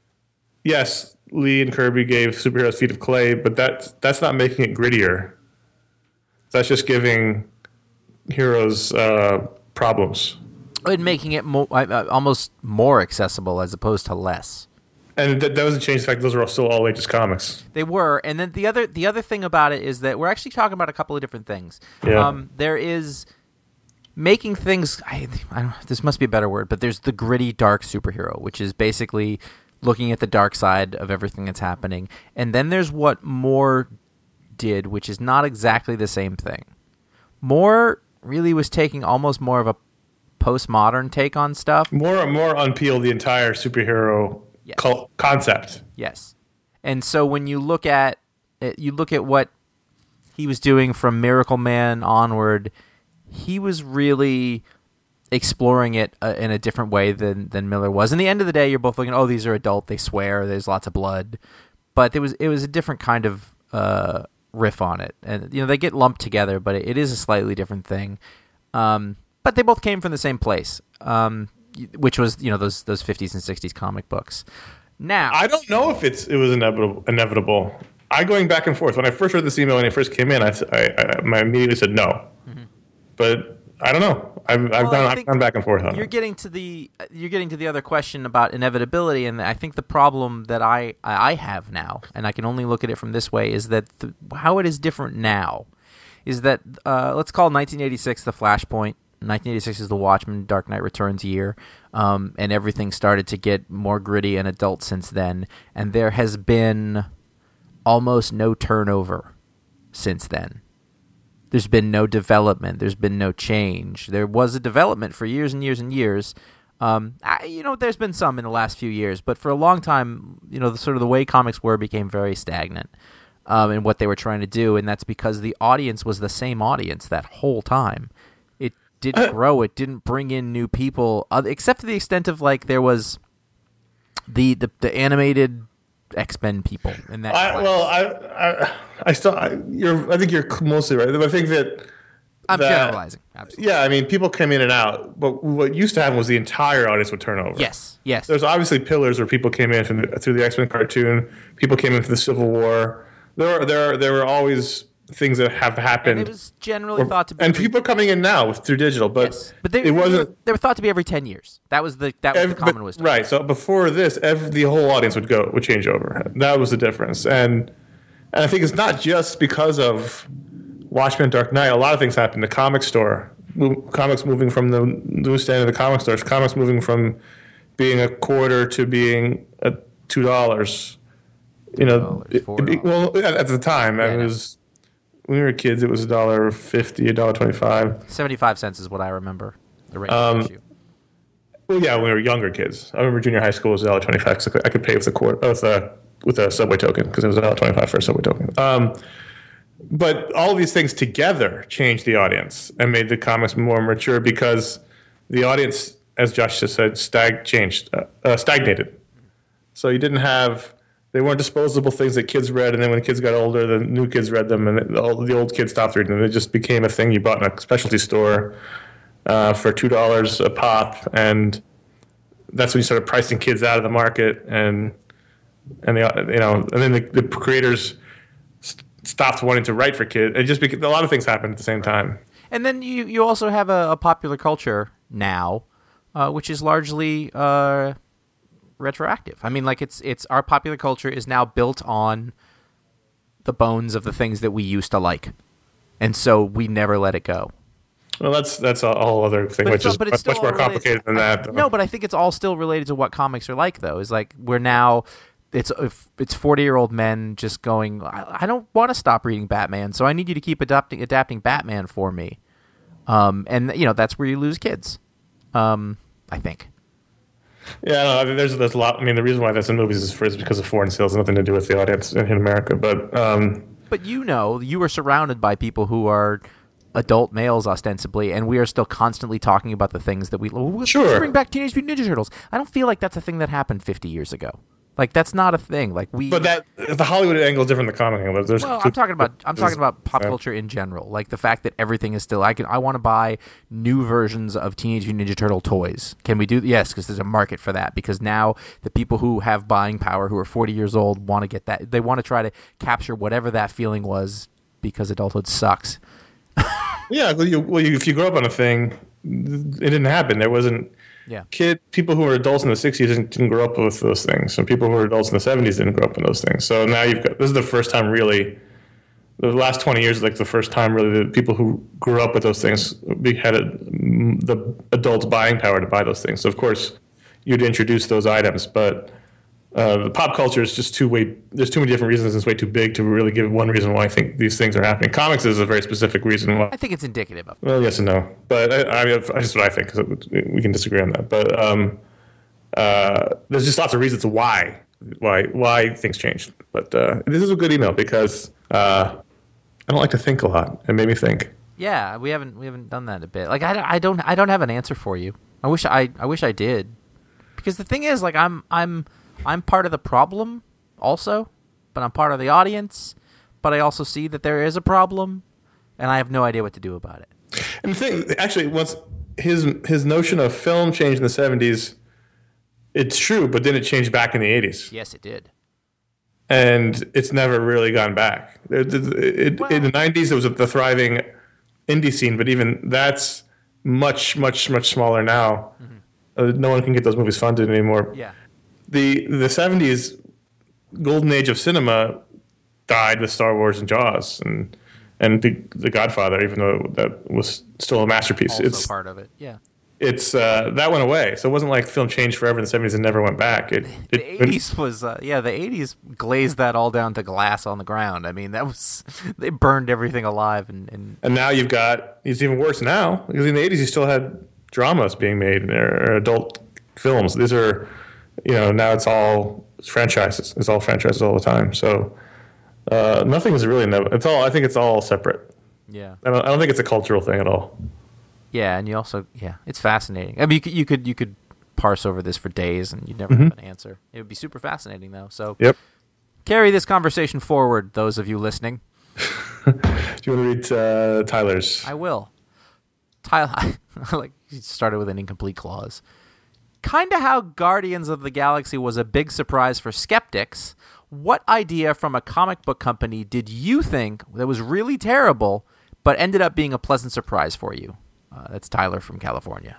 Yes, Lee and Kirby gave superheroes feet of clay, but that's not making it grittier. That's just giving heroes problems. And making it almost more accessible as opposed to less. And that doesn't change the fact that those are still all ages comics. They were, and then the other thing about it is that we're actually talking about a couple of different things. Yeah. There is making things. This must be a better word, but there's the gritty, dark superhero, which is basically looking at the dark side of everything that's happening. And then there's what Moore did, which is not exactly the same thing. Moore really was taking almost more of a postmodern take on stuff. More unpeeled the entire superhero concept. Yes. And so when you look at what he was doing from Miracle Man onward, he was really exploring it in a different way than Miller was. In the end of the day, you're both looking, these are adult, they swear, there's lots of blood. But it was a different kind of riff on it. And they get lumped together, but it is a slightly different thing. But they both came from the same place. Which was those 50s and 60s comic books. Now I don't know if it was inevitable. I going back and forth. When I first read this email when it first came in, I immediately said no. Mm-hmm. But I don't know. I've gone back and forth on you're it. getting to the other question about inevitability, and I think the problem that I have now, and I can only look at it from this way, is that how it is different now is that let's call 1986 the Flashpoint. 1986 is the Watchmen Dark Knight Returns year, and everything started to get more gritty and adult since then, and there has been almost no turnover since then. There's been no development. There's been no change. There was a development for years and years and years. There's been some in the last few years, but for a long time, the way comics became very stagnant in what they were trying to do, and that's because the audience was the same audience that whole time. It didn't grow. It didn't bring in new people, except to the extent of like there was the animated X-Men people in that. I think you're mostly right. I think that I'm generalizing. Absolutely. Yeah, I mean, people came in and out, but what used to happen was the entire audience would turn over. Yes. There's obviously pillars where people came in through the X-Men cartoon. People came in for the Civil War. There were always things that have happened. And it was generally thought to be, and people are coming in now through digital, but they were thought to be every 10 years. That was the common wisdom. Right. So before this, the whole audience would change over. That was the difference, and I think it's not just because of Watchmen, Dark Knight. A lot of things happened. The comic store, comics moving from the newsstand to the comic stores, comics moving from being a quarter to being $2. $4. At the time, it was. When we were kids, it was $1.50, $1.25. 75 cents is what I remember. The rate issue. Well, yeah, when we were younger kids. I remember junior high school was $1.25 because I could pay with a subway token because it was $1.25 for a subway token. But all of these things together changed the audience and made the comics more mature because the audience, as Josh just said, stagnated. So you didn't have. They weren't disposable things that kids read, and then when the kids got older, the new kids read them, and the old kids stopped reading them. It just became a thing you bought in a specialty store for $2 a pop, and that's when you started pricing kids out of the market, and then the creators stopped wanting to write for kids. It just a lot of things happened at the same time. And then you also have a popular culture now, which is largely retroactive. I mean, like it's our popular culture is now built on the bones of the things that we used to like, and so we never let it go. Well, that's a whole other thing, which is much more complicated than that. No, but I think it's all still related to what comics are like, though. Is like we're now it's 40-year-old men just going, I don't want to stop reading Batman, so I need you to keep adapting Batman for me, and that's where you lose kids. I think. Yeah, no, there's a lot. I mean, the reason why that's in movies is because of foreign sales, nothing to do with the audience in America. But you are surrounded by people who are adult males ostensibly, and we are still constantly talking about the things that let's bring back Teenage Mutant Ninja Turtles. I don't feel like that's a thing that happened 50 years ago. Like that's not a thing. But the Hollywood angle is different than the comic angle. I'm talking about pop culture in general. Like the fact that everything is still. I want to buy new versions of Teenage Mutant Ninja Turtle toys. Can we do? Yes, because there's a market for that. Because now the people who have buying power, who are 40 years old, want to get that. They want to try to capture whatever that feeling was because adulthood sucks. Yeah, if you grow up on a thing, it didn't happen. There wasn't. Yeah. People who were adults in the 60s didn't grow up with those things. So people who were adults in the 70s didn't grow up in those things. So now this is the first time really, the last 20 years is like the first time really the people who grew up with those things had the adults buying power to buy those things. So of course you'd introduce those items, but the pop culture is just there's too many different reasons. It's way too big to really give one reason why I think these things are happening. Comics is a very specific reason why. I think it's indicative of. Well, yes and no, but that's what I think. Cause we can disagree on that, but there's just lots of reasons why things changed. But this is a good email because I don't like to think a lot. It made me think. Yeah, we haven't done that a bit. Like I don't have an answer for you. I wish I did, because the thing is, like I'm part of the problem also, but I'm part of the audience, but I also see that there is a problem, and I have no idea what to do about it. And the thing, actually, once his notion of film changed in the 70s, it's true, but then it changed back in the 80s. Yes, it did. And it's never really gone back. In the 90s, it was the thriving indie scene, but even that's much, much, much smaller now. No one can get those movies funded anymore. Yeah. The 70s golden age of cinema died with Star Wars and Jaws and the Godfather, even though that was still a masterpiece. Also part of it. Yeah. It's that went away, so it wasn't like film changed forever in the 70s and never went back. The 80s was the 80s glazed that all down to glass on the ground. I mean, that was they burned everything alive and now it's even worse now, because in the 80s you still had dramas being made or adult films. These are, now it's all franchises. It's all franchises all the time. So nothing is really I think it's all separate. Yeah. I don't think it's a cultural thing at all. Yeah, and you also it's fascinating. I mean, you could parse over this for days and you'd never have an answer. It would be super fascinating though. So Yep. Carry this conversation forward, those of you listening. Do you want to read Tyler's? I will. Tyler, he started with an incomplete clause. Kinda how Guardians of the Galaxy was a big surprise for skeptics. What idea from a comic book company did you think that was really terrible, but ended up being a pleasant surprise for you? That's Tyler from California.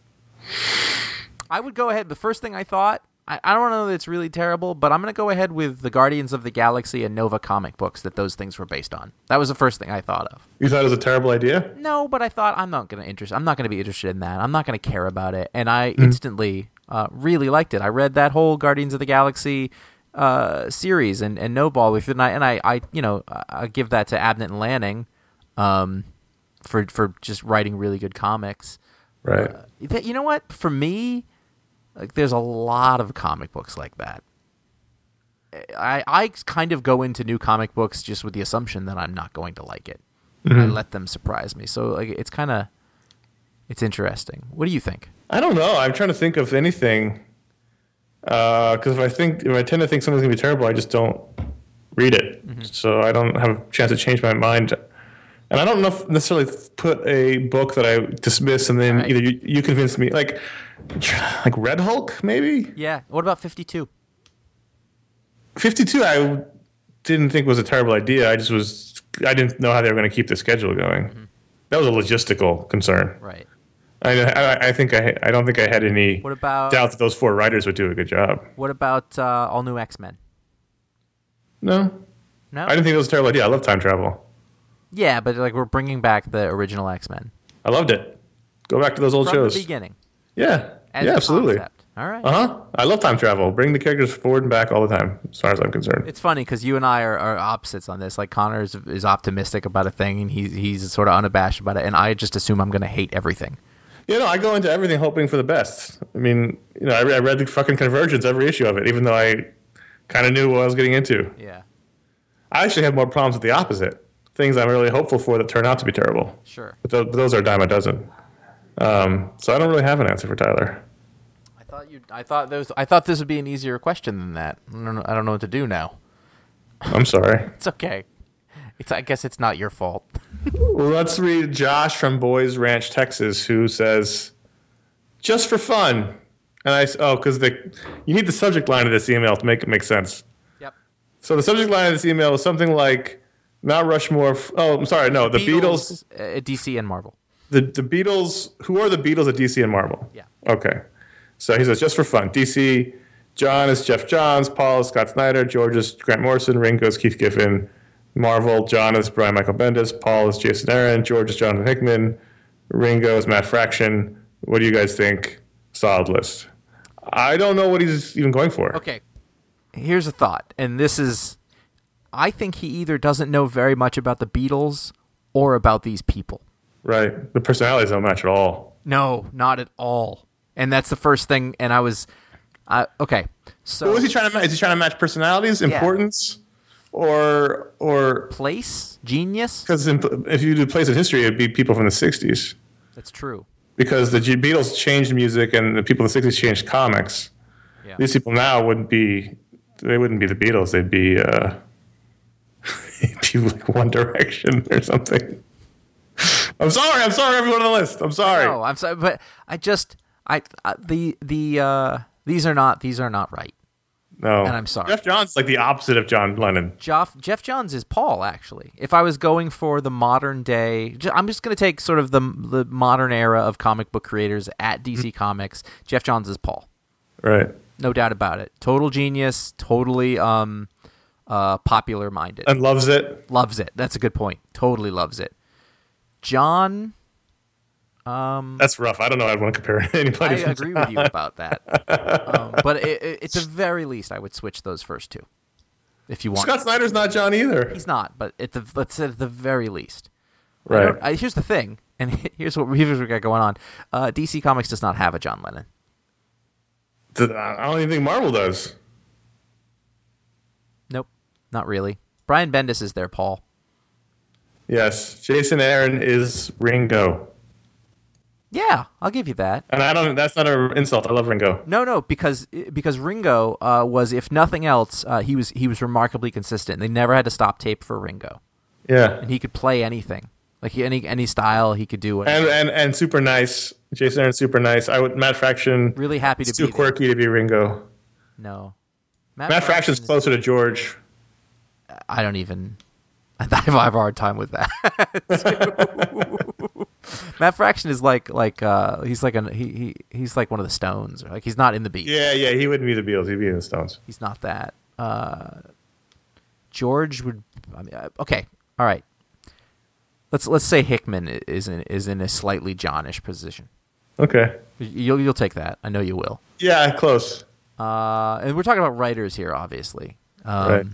I would go ahead. The first thing I thought, I don't know that it's really terrible, but I'm going to go ahead with the Guardians of the Galaxy and Nova comic books that those things were based on. That was the first thing I thought of. You thought it was a terrible idea? No, but I thought I'm not going to be interested in that. I'm not going to care about it. And I instantly really liked it. I read that whole Guardians of the Galaxy series and Nova with it, and I give that to Abnett and Lanning for just writing really good comics. Right. You know what? For me, there's a lot of comic books like that. I kind of go into new comic books just with the assumption that I'm not going to like it. I let them surprise me. So it's interesting. What do you think? I don't know. I'm trying to think of anything. Because if I tend to think something's gonna be terrible, I just don't read it. So I don't have a chance to change my mind. And I don't necessarily put a book that I dismiss and then either you convince me, like Red Hulk, maybe? Yeah. What about 52? 52, I didn't think was a terrible idea. I didn't know how they were going to keep the schedule going. That was a logistical concern. Right. I don't think I had any doubt that those 4 writers would do a good job. What about all new X-Men? No. I didn't think it was a terrible idea. I love time travel. Yeah, but we're bringing back the original X-Men. I loved it. Go back to those old shows. From the beginning. Yeah. As absolutely. Concept. All right. I love time travel. Bring the characters forward and back all the time, as far as I'm concerned. It's funny because you and I are opposites on this. Like Connor is optimistic about a thing, and he's sort of unabashed about it, and I just assume I'm going to hate everything. I go into everything hoping for the best. I mean, I read the fucking Convergence, every issue of it, even though I kind of knew what I was getting into. Yeah. I actually have more problems with the opposite. Things I'm really hopeful for that turn out to be terrible. Sure. But those are a dime a dozen. So I don't really have an answer for Tyler. I thought this would be an easier question than that. I don't know what to do now. I'm sorry. It's okay. I guess it's not your fault. Well, let's read Josh from Boys Ranch, Texas, who says, "Just for fun." And because you need the subject line of this email to make it make sense. Yep. So the subject line of this email is something like Mount Rushmore. I'm sorry. No, the Beatles. DC and Marvel. The Beatles. Who are the Beatles at DC and Marvel? Yeah. Okay. So he says, just for fun. DC, John is Jeff Johns. Paul is Scott Snyder. George is Grant Morrison. Ringo is Keith Giffen. Marvel, John is Brian Michael Bendis. Paul is Jason Aaron. George is Jonathan Hickman. Ringo is Matt Fraction. What do you guys think? Solid list. I don't know what he's even going for. Okay. Here's a thought. And this is, I think he either doesn't know very much about the Beatles or about these people. Right. The personalities don't match at all. No, not at all. And that's the first thing. And I was, okay. So what was he trying to match? Is he trying to match personalities, importance, or place, genius? Because if you do place in history, it'd be people from the 60s. That's true. Because the Beatles changed music and the people in the 60s changed comics. Yeah. These people now wouldn't be the Beatles. They'd be like One Direction or something. I'm sorry, everyone on the list. I'm sorry. No, I'm sorry, but these are not right. No. And I'm sorry. Jeff Johns like the opposite of John Lennon. Jeff Johns is Paul, actually. If I was going for the modern day, I'm just going to take sort of the modern era of comic book creators at DC Comics. Jeff Johns is Paul. Right. No doubt about it. Total genius, totally popular minded. And loves it. Loves it. That's a good point. Totally loves it. John... That's rough. I don't know. I want to compare anybody. I agree with you about that. But at the very least, I would switch those first two. If you want. Scott Snyder's not John either. He's not, but let's say at the very least. Right. Here's the thing, and here's what we got going on. DC Comics does not have a John Lennon. I don't even think Marvel does. Nope, not really. Brian Bendis is their Paul. Yes. Jason Aaron is Ringo. Yeah, I'll give you that. And that's not an insult. I love Ringo. No, because Ringo was, if nothing else, he was remarkably consistent. They never had to stop tape for Ringo. Yeah. And he could play anything. Like any style he could do. Whatever. And super nice. Jason Aaron's super nice. Matt Fraction. Really happy to be too quirky to be Ringo. No. Matt Fraction's closer to George. I don't even. I have a hard time with that. Matt Fraction is like he's like he's like one of the Stones. Like he's not in the Beatles. Yeah, he wouldn't be the Beatles. He'd be in the Stones. He's not that. George would. I mean, okay, all right. Let's say Hickman is in a slightly Johnish position. Okay. You'll take that. I know you will. Yeah, close. And we're talking about writers here, obviously. Right.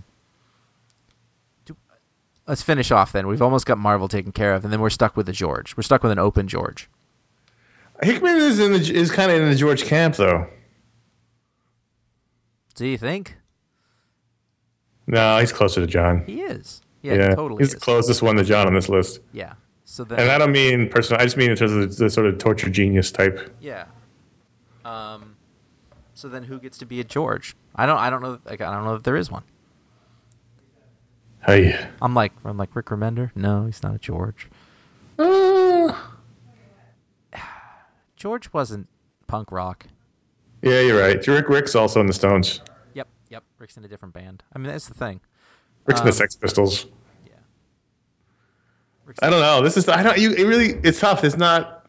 Let's finish off then. We've almost got Marvel taken care of, and then we're stuck with the George. We're stuck with an open George. Hickman is kind of in the George camp, though. Do you think? No, he's closer to John. He is. Yeah, he totally he's is. the closest one to John on this list. Yeah. So then, and I don't mean personal. I just mean in terms of the sort of torture genius type. Yeah. So then, who gets to be a George? I don't know. Like, I don't know if there is one. Hey. I'm like Rick Remender. No, he's not a George. George wasn't punk rock. Yeah, you're right. Rick's also in the Stones. Yep. Rick's in a different band. I mean, that's the thing. Rick's in the Sex Pistols. Yeah. I don't know. This is it's tough. It's not.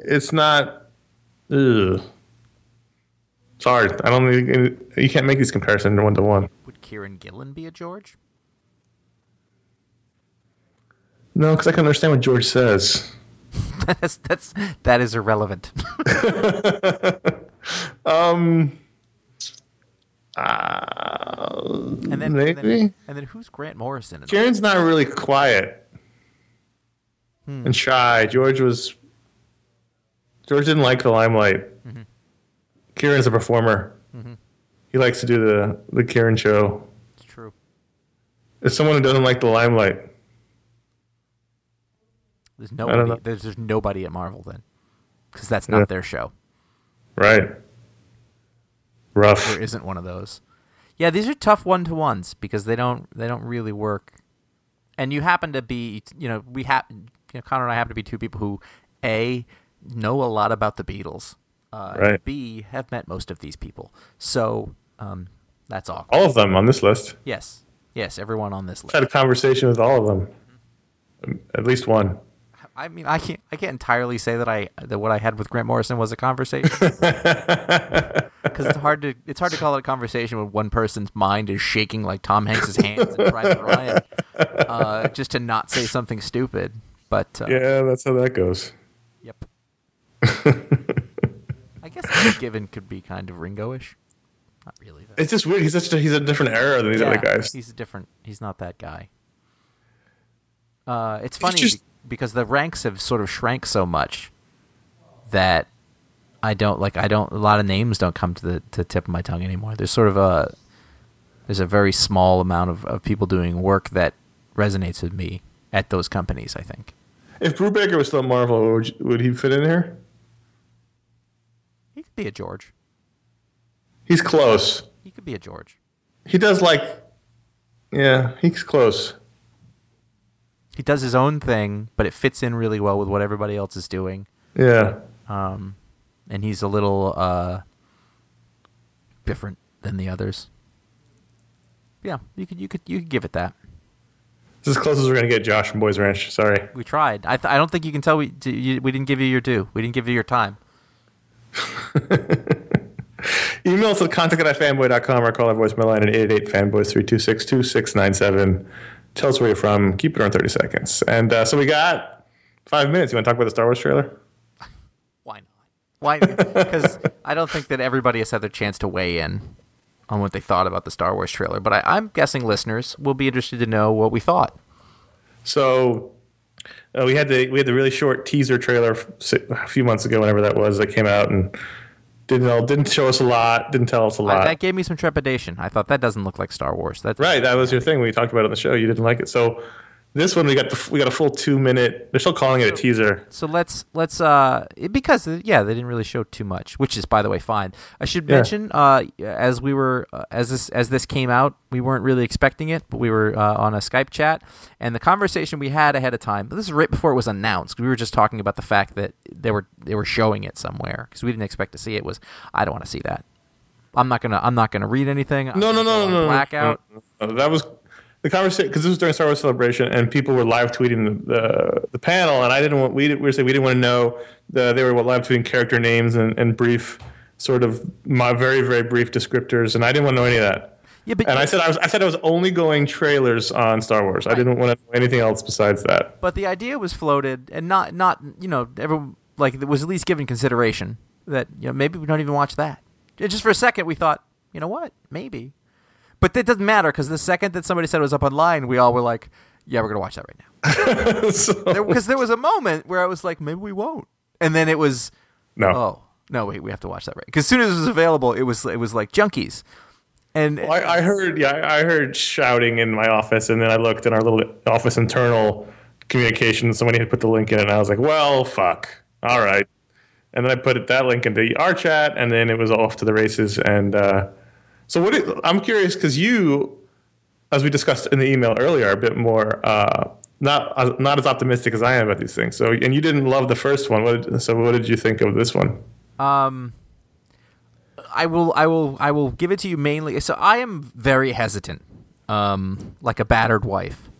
Ugh. It's hard. I don't think you can't make these comparisons 1-to-1. Would Kieran Gillen be a George? No, because I can understand what George says. That is irrelevant. And then, maybe. And then who's Grant Morrison? Kieran's not really quiet and shy. George didn't like the limelight. Mm-hmm. Kieran's a performer. Mm-hmm. He likes to do the Kieran show. It's true. It's someone who doesn't like the limelight. There's nobody. There's nobody at Marvel then, because that's not their show. Right. Rough. There isn't one of those. Yeah, these are tough 1-to-1s because they don't really work. And you happen to be, Connor and I happen to be two people who, A, know a lot about the Beatles. Right. B, have met most of these people. So that's awkward. All of them on this list. Yes, everyone on this list. I had a conversation with all of them. At least one. I mean, I can't entirely say that what I had with Grant Morrison was a conversation, because it's hard to call it a conversation when one person's mind is shaking like Tom Hanks's hands in Private Ryan, just to not say something stupid. But yeah, that's how that goes. Yep. I guess Ed Given could be kind of Ringo-ish. Not really, though. It's just weird. He's a different era than these other guys. He's not that guy. It's funny because the ranks have sort of shrank so much that a lot of names don't come to the tip of my tongue anymore. There's a very small amount of people doing work that resonates with me at those companies, I think. If Brubaker was still at Marvel, would he fit in here? He could be a George. He's close. He could be a George. He does he's close. He does his own thing, but it fits in really well with what everybody else is doing. Yeah. And he's a little different than the others. Yeah, you could give it that. This is as close as we're gonna get, Josh from Boys Ranch. Sorry. We tried. I don't think you can tell we didn't give you your due. We didn't give you your time. Email us at contact@fanboy.com or call our voicemail line at 888-fanboys-326-2697. Tell us where you're from. Keep it around 30 seconds. And so we got 5 minutes. You want to talk about the Star Wars trailer? Why not? Why? Because I don't think that everybody has had their chance to weigh in on what they thought about the Star Wars trailer. But I'm guessing listeners will be interested to know what we thought. So we had the really short teaser trailer a few months ago, whenever that was, that came out and didn't show us a lot, didn't tell us a lot. That gave me some trepidation. I thought that doesn't look like Star Wars. Right, that was your thing when you talked about it on the show. You didn't like it. So this one we got a full 2 minute. They're still calling it a teaser. So let's because they didn't really show too much, which is, by the way, fine. I should mention as this came out, we weren't really expecting it, but we were on a Skype chat, and the conversation we had ahead of time. This is right before it was announced. We were just talking about the fact that they were showing it somewhere because we didn't expect to see it. I don't want to see that. I'm not gonna read anything. No. Blackout. No, that was the conversation, because this was during Star Wars Celebration, and people were live tweeting the panel, and we didn't want to know they were live tweeting character names and brief sort of my very, very brief descriptors, and I didn't want to know any of that. Yeah, I said I was only going trailers on Star Wars. I didn't want to know anything else besides that. But the idea was floated, and not everyone, like, it was at least given consideration that maybe we don't even watch that. Just for a second, we thought, you know what, maybe. But that doesn't matter, because the second that somebody said it was up online, we all were like, yeah, we're going to watch that right now. Because there was a moment where I was like, maybe we won't. And then it was, no, wait, we have to watch that right. Because as soon as it was available, it was like Junkies. And I heard shouting in my office, and then I looked in our little office internal communication. Somebody had put the link in it, and I was like, well, fuck. All right. And then I put that link into our chat, and then it was off to the races. And so I'm curious, because you, as we discussed in the email earlier, are a bit more not as optimistic as I am about these things. So, and you didn't love the first one. What did you think of this one? I will give it to you mainly. So I am very hesitant, like a battered wife,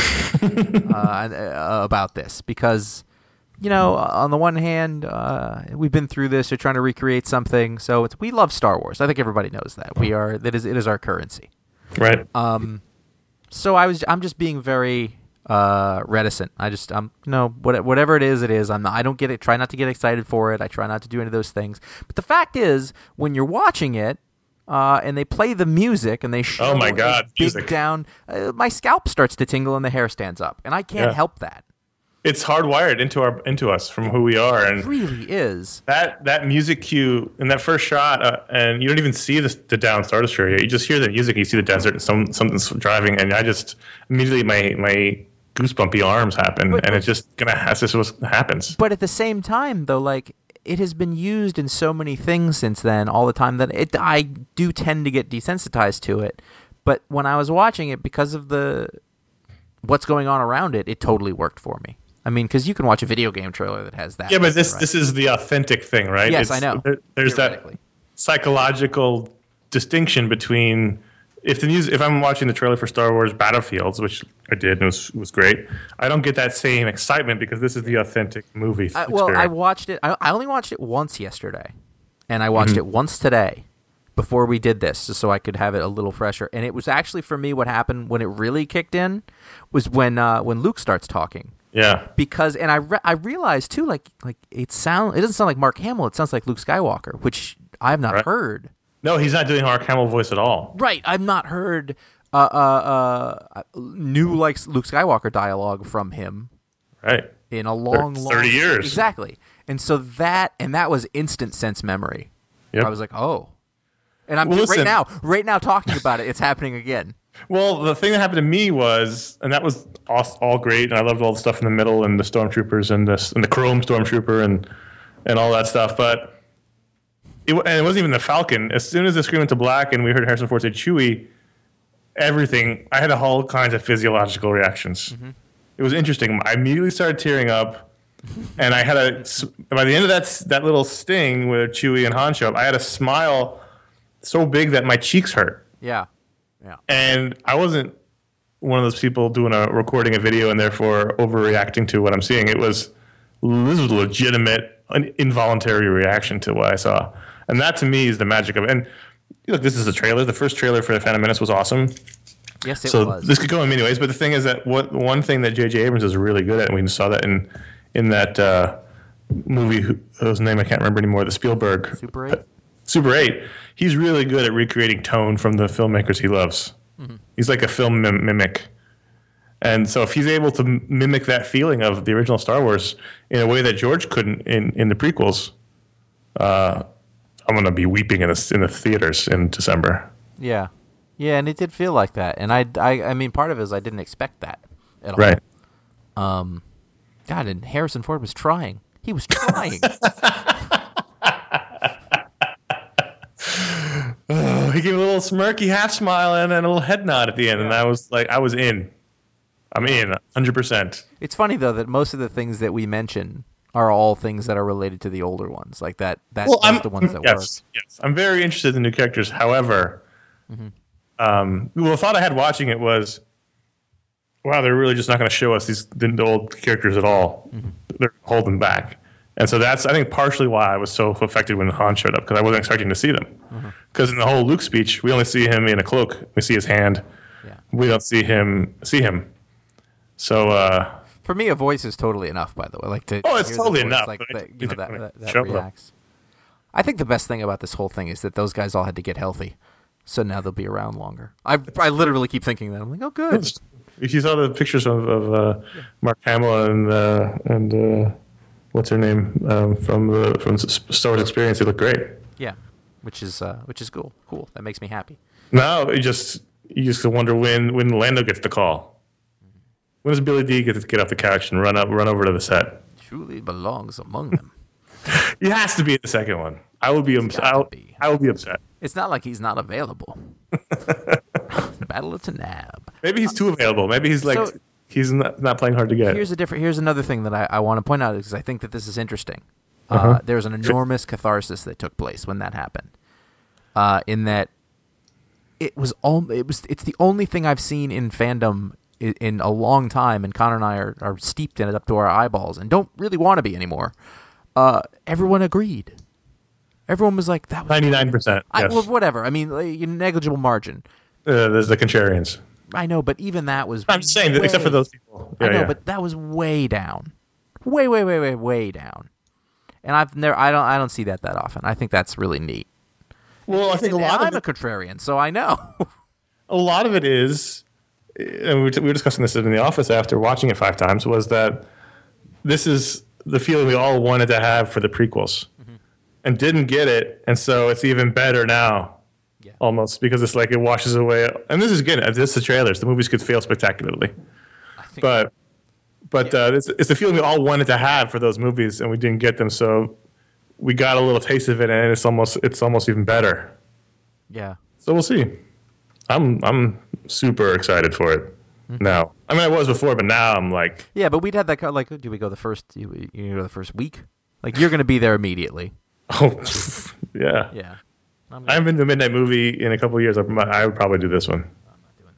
about this, because, on the one hand, we've been through this. They're trying to recreate something. So we love Star Wars. I think everybody knows that. It is our currency. Right. So I'm just being very reticent. Whatever it is. I don't get it. Try not to get excited for it. I try not to do any of those things. But the fact is, when you're watching it, and they play the music and they show, oh my God, music down, my scalp starts to tingle and the hair stands up, and I can't help that. It's hardwired into us from who we are, and it really is. That music cue in that first shot, and you don't even see the down Star Destroyer yet. You just hear the music, you see the desert, and something's driving, and I just immediately my goosebumpy arms happen, and it's just that's just what happens. But at the same time, though, like, it has been used in so many things since then, all the time, that I do tend to get desensitized to it. But when I was watching it, because of what's going on around it, it totally worked for me. I mean, because you can watch a video game trailer that has that. Yeah, but this is the authentic thing, right? Yes, I know. There's that psychological distinction between if I'm watching the trailer for Star Wars Battlefields, which I did and it was great, I don't get that same excitement because this is the authentic movie experience. Well, I watched it. I only watched it once yesterday, and I watched it once today before we did this, just so I could have it a little fresher. And it was actually, for me, what happened when it really kicked in was when Luke starts talking. Yeah, because I realized too, like it doesn't sound like Mark Hamill. It sounds like Luke Skywalker, which I have not heard. No, he's not doing Mark Hamill voice at all. Right, I've not heard new like Luke Skywalker dialogue from him. Right, in a long 30 years exactly. And so that was instant sense memory. Yep. I was like, oh, and I'm right now talking about it. It's happening again. Well, the thing that happened to me was, and that was all great, and I loved all the stuff in the middle, and the stormtroopers, and the chrome stormtrooper, and all that stuff. But it wasn't even the Falcon. As soon as the screen went to black, and we heard Harrison Ford say "Chewie," everything, I had all kinds of physiological reactions. Mm-hmm. It was interesting. I immediately started tearing up, and I had by the end of that little sting where Chewie and Han show up, I had a smile so big that my cheeks hurt. Yeah. Yeah. And I wasn't one of those people recording a video and therefore overreacting to what I'm seeing. This was a legitimate, involuntary reaction to what I saw. And that to me is the magic of it. And look, this is a trailer. The first trailer for The Phantom Menace was awesome. Yes, it so was. This could go in many ways, but the thing is that one thing that J.J. Abrams is really good at, and we saw that in that movie, whose name I can't remember anymore, the Spielberg. Super 8? Super 8. He's really good at recreating tone from the filmmakers he loves. Mm-hmm. He's like a film mimic. And so if he's able to mimic that feeling of the original Star Wars in a way that George couldn't in the prequels, I'm going to be weeping in the theaters in December. Yeah. Yeah, and it did feel like that. And I mean, part of it is I didn't expect that at all. Right. God, and Harrison Ford was trying. He was trying. He gave a little smirky half smile and a little head nod at the end, and I was in. I'm in 100%. It's funny though that most of the things that we mention are all things that are related to the older ones, like that. That's the ones that work. Yes, I'm very interested in the new characters. However, the thought I had watching it was, wow, they're really just not going to show us the old characters at all. Mm-hmm. They're holding back. And so that's, I think, partially why I was so affected when Han showed up, because I wasn't expecting to see them. Because in the whole Luke speech, we only see him in a cloak. We see his hand. Yeah. We don't see him. So for me, a voice is totally enough. By the way, like to it's totally enough. Like that show reacts. Them. I think the best thing about this whole thing is that those guys all had to get healthy, so now they'll be around longer. I literally keep thinking that. I'm like, oh, good. If you saw the pictures of Mark Hamill and what's her name from Star Wars Experience, they look great. Yeah, which is cool. Cool. That makes me happy. No, you just wonder when Lando gets the call. When does Billy D get to get off the couch and run over to the set? Truly belongs among them. He has to be at the second one. I will be upset. It's not like he's not available. Battle of Tanab. Maybe he's too available. Maybe he's like he's not playing hard to get. Here's another thing that I want to point out, because I think that this is interesting. There's an enormous catharsis that took place when that happened. In that it's the only thing I've seen in fandom in a long time, and Connor and I are steeped in it up to our eyeballs and don't really want to be anymore. Everyone agreed. Everyone was like, that was 99%. Yes. Well, whatever. I mean, like, negligible margin. There's the contrarians. I know, but even that was. I'm just saying, except for those people. Yeah, I know, but that was way down, way down. And I don't see that often. I think that's really neat. Well, I think I'm a contrarian, so I know. A lot of it is, and we were discussing this in the office after watching it 5 times, was that this is the feeling we all wanted to have for the prequels, and didn't get it, and so it's even better now. Yeah. Almost, because it's like it washes away. And this is good. This is the trailers. The movies could fail spectacularly, but it's the feeling we all wanted to have for those movies, and we didn't get them. So we got a little taste of it, and it's almost even better. Yeah. So we'll see. I'm super excited for it now. I mean, I was before, but now I'm like. Yeah, but we'd had that like. Do we go the first? You go the first week? Like, you're going to be there immediately. Oh, yeah. Yeah. I haven't been to a midnight movie in a couple of years. I would probably do this one. I'm not doing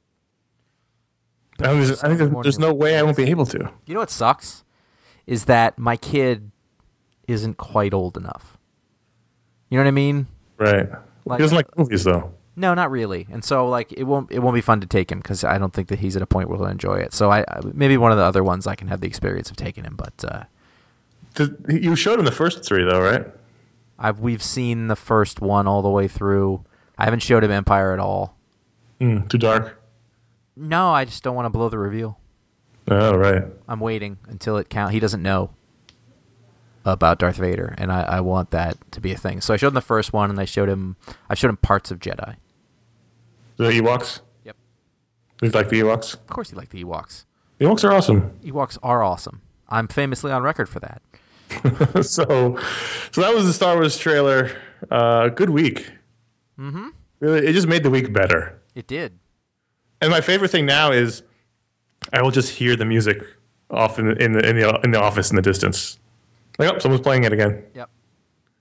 that. I think there's no way I won't be able to. You know what sucks? Is that my kid isn't quite old enough. You know what I mean? Right. He doesn't like movies, though. No, not really. And so, like, it won't be fun to take him, because I don't think that he's at a point where he'll enjoy it. So maybe one of the other ones I can have the experience of taking him. But you showed him the first 3, though, right? We've seen the first one all the way through. I haven't showed him Empire at all. Too dark? No, I just don't want to blow the reveal. Oh, right. I'm waiting until it counts. He doesn't know about Darth Vader, and I want that to be a thing. So I showed him the first one, and I showed him parts of Jedi. The Ewoks? Yep. You like the Ewoks? Of course you like the Ewoks. The Ewoks are awesome. Ewoks are awesome. I'm famously on record for that. So that was the Star Wars trailer. Good week. Mm-hmm. Really, it just made the week better. It did. And my favorite thing now is I will just hear the music off in the office in the distance. Like, oh, someone's playing it again. Yep.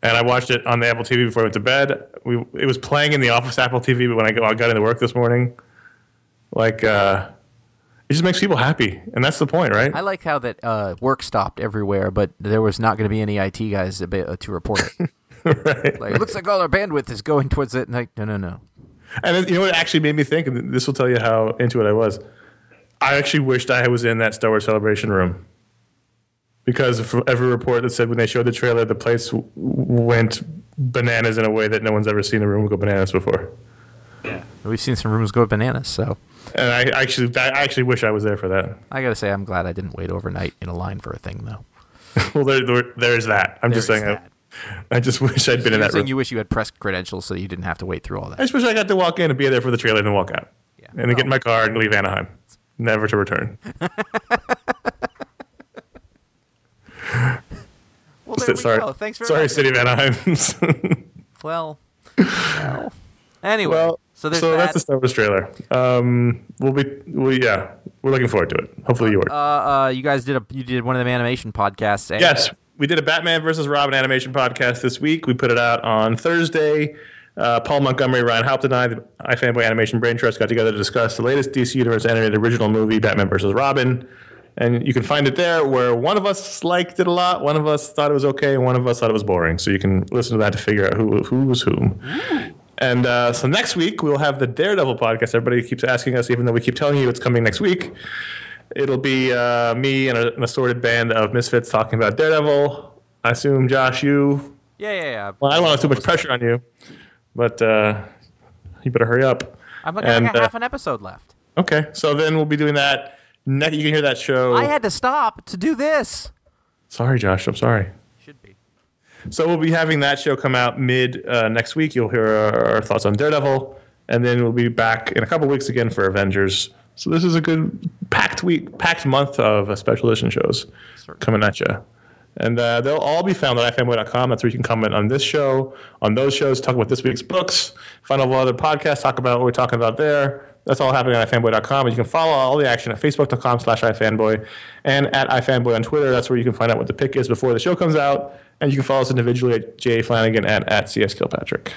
and I watched it on the Apple TV before I went to bed. It was playing in the office Apple TV, but when I got into work this morning, like it just makes people happy, and that's the point, right? I like how that work stopped everywhere, but there was not going to be any IT guys to report it. Right. Like, it looks like all our bandwidth is going towards it. And like, no. And you know what it actually made me think, and this will tell you how into it I was. I actually wished I was in that Star Wars Celebration room. Because from every report that said when they showed the trailer, the place went bananas in a way that no one's ever seen a room go bananas before. Yeah. We've seen some rooms go bananas, so. And I actually wish I was there for that. I got to say, I'm glad I didn't wait overnight in a line for a thing, though. Well, there's that. I'm just saying I just wish I'd been in that room. You wish you had press credentials so you didn't have to wait through all that. I just wish I got to walk in and be there for the trailer and then walk out. Yeah. And then get in my car and leave Anaheim. Never to return. Well, there we go. Thanks very much. Sorry, City of Anaheim. Well. Anyway, so there's that's the Star Wars trailer. We're looking forward to it. Hopefully you are. You guys did one of them animation podcasts. Yes, we did a Batman versus Robin animation podcast this week. We put it out on Thursday. Paul Montgomery, Ryan Haupt, and I, the iFanboy Animation Brain Trust, got together to discuss the latest DC Universe animated original movie, Batman versus Robin. And you can find it there where one of us liked it a lot, one of us thought it was okay, and one of us thought it was boring. So you can listen to that to figure out who was whom. And so next week, we'll have the Daredevil podcast. Everybody keeps asking us, even though we keep telling you it's coming next week. It'll be me and an assorted band of misfits talking about Daredevil. I assume, Josh, you... Yeah. Well, I don't want too much pressure on you, but you better hurry up. I got half an episode left. Okay, so then we'll be doing that. You can hear that show. I had to stop to do this. Sorry, Josh. I'm sorry. Should be. So we'll be having that show come out mid next week. You'll hear our thoughts on Daredevil, and then we'll be back in a couple weeks again for Avengers. So this is a good packed month of special edition shows coming at you. And they'll all be found at ifanboy.com. That's where you can comment on this show, on those shows, talk about this week's books, find all the other podcasts, talk about what we're talking about there. That's all happening on ifanboy.com. And you can follow all the action at facebook.com/ifanboy and at ifanboy on Twitter. That's where you can find out what the pick is before the show comes out. And you can follow us individually at J. Flanagan and at CS Kilpatrick.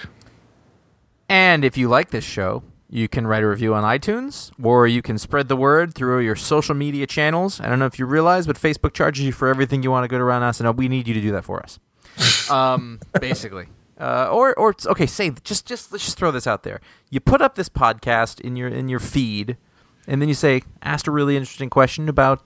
And if you like this show, you can write a review on iTunes, or you can spread the word through your social media channels. I don't know if you realize, but Facebook charges you for everything you want to go around us, and we need you to do that for us. Basically. Okay, say just let's just throw this out there. You put up this podcast in your feed, and then you say, asked a really interesting question about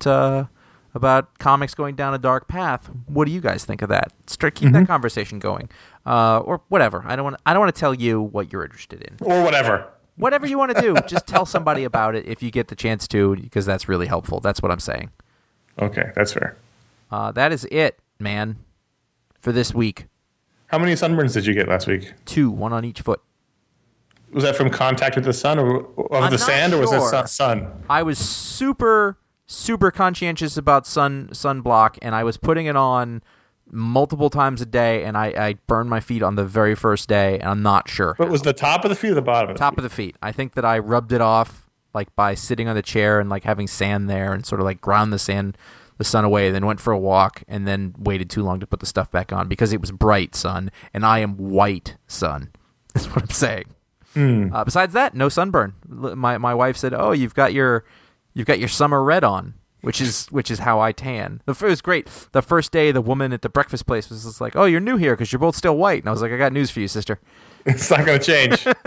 comics going down a dark path. What do you guys think of that? Keep that conversation going, or whatever. I don't want to tell you what you're interested in, or whatever. Whatever you want to do, just tell somebody about it if you get the chance to, because that's really helpful. That's what I'm saying. Okay, that's fair. That is it, man, for this week. How many sunburns did you get last week? 2, 1 on each foot. Was that from contact with the sun or the sand, or was that sun? I was super, super conscientious about sunblock, and I was putting it on multiple times a day, and I burned my feet on the very first day, and I'm not sure. But was the top of the feet or the bottom of the feet? Top of the feet. I think that I rubbed it off like by sitting on the chair and like having sand there and sort of like ground the sun away, and then went for a walk, and then waited too long to put the stuff back on because it was bright sun, and I am white sun. That's what I'm saying. Besides that, no sunburn. My wife said, "Oh, you've got your summer red on," which is how I tan. It was great. The first day, the woman at the breakfast place was just like, "Oh, you're new here because you're both still white," and I was like, "I got news for you, sister. It's not going to change." Ain't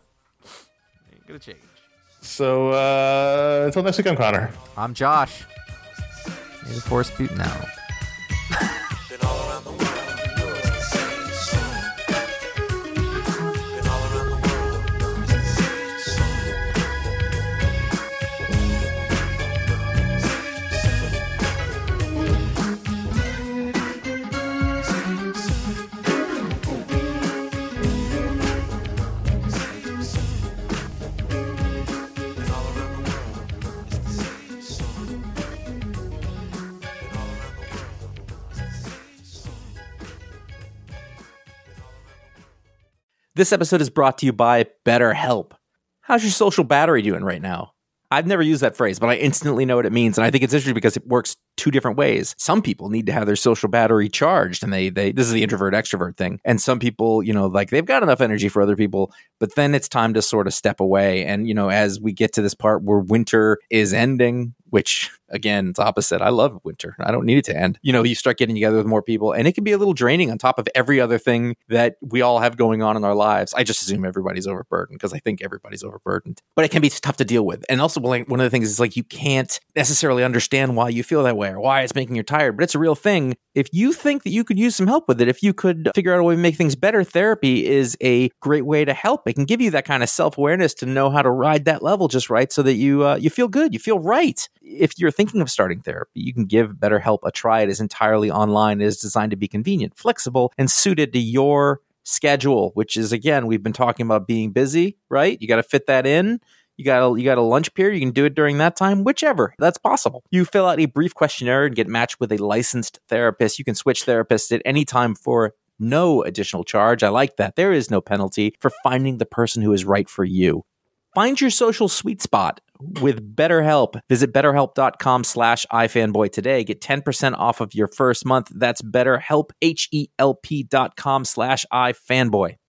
gonna change. So until next week, I'm Connor. I'm Josh. May the force be now. This episode is brought to you by BetterHelp. How's your social battery doing right now? I've never used that phrase, but I instantly know what it means. And I think it's interesting because it works two different ways. Some people need to have their social battery charged, and they this is the introvert extrovert thing. And some people, like they've got enough energy for other people, but then it's time to sort of step away. And, as we get to this part where winter is ending, which again, it's opposite. I love winter. I don't need it to end. You start getting together with more people, and it can be a little draining on top of every other thing that we all have going on in our lives. I just assume everybody's overburdened because I think everybody's overburdened, but it can be tough to deal with. And also, one of the things is like, you can't necessarily understand why you feel that way or why it's making you tired, but it's a real thing. If you think that you could use some help with it, if you could figure out a way to make things better, therapy is a great way to help. It can give you that kind of self-awareness to know how to ride that level just right so that you feel good, you feel right. If you're thinking of starting therapy, you can give BetterHelp a try. It is entirely online. It is designed to be convenient, flexible, and suited to your schedule, which is, again, we've been talking about being busy, right? You got to fit that in. You got a lunch period. You can do it during that time, whichever. That's possible. You fill out a brief questionnaire and get matched with a licensed therapist. You can switch therapists at any time for no additional charge. I like that. There is no penalty for finding the person who is right for you. Find your social sweet spot with BetterHelp. Visit BetterHelp.com/iFanboy today. Get 10% off of your first month. That's BetterHelp, HELP.com/iFanboy.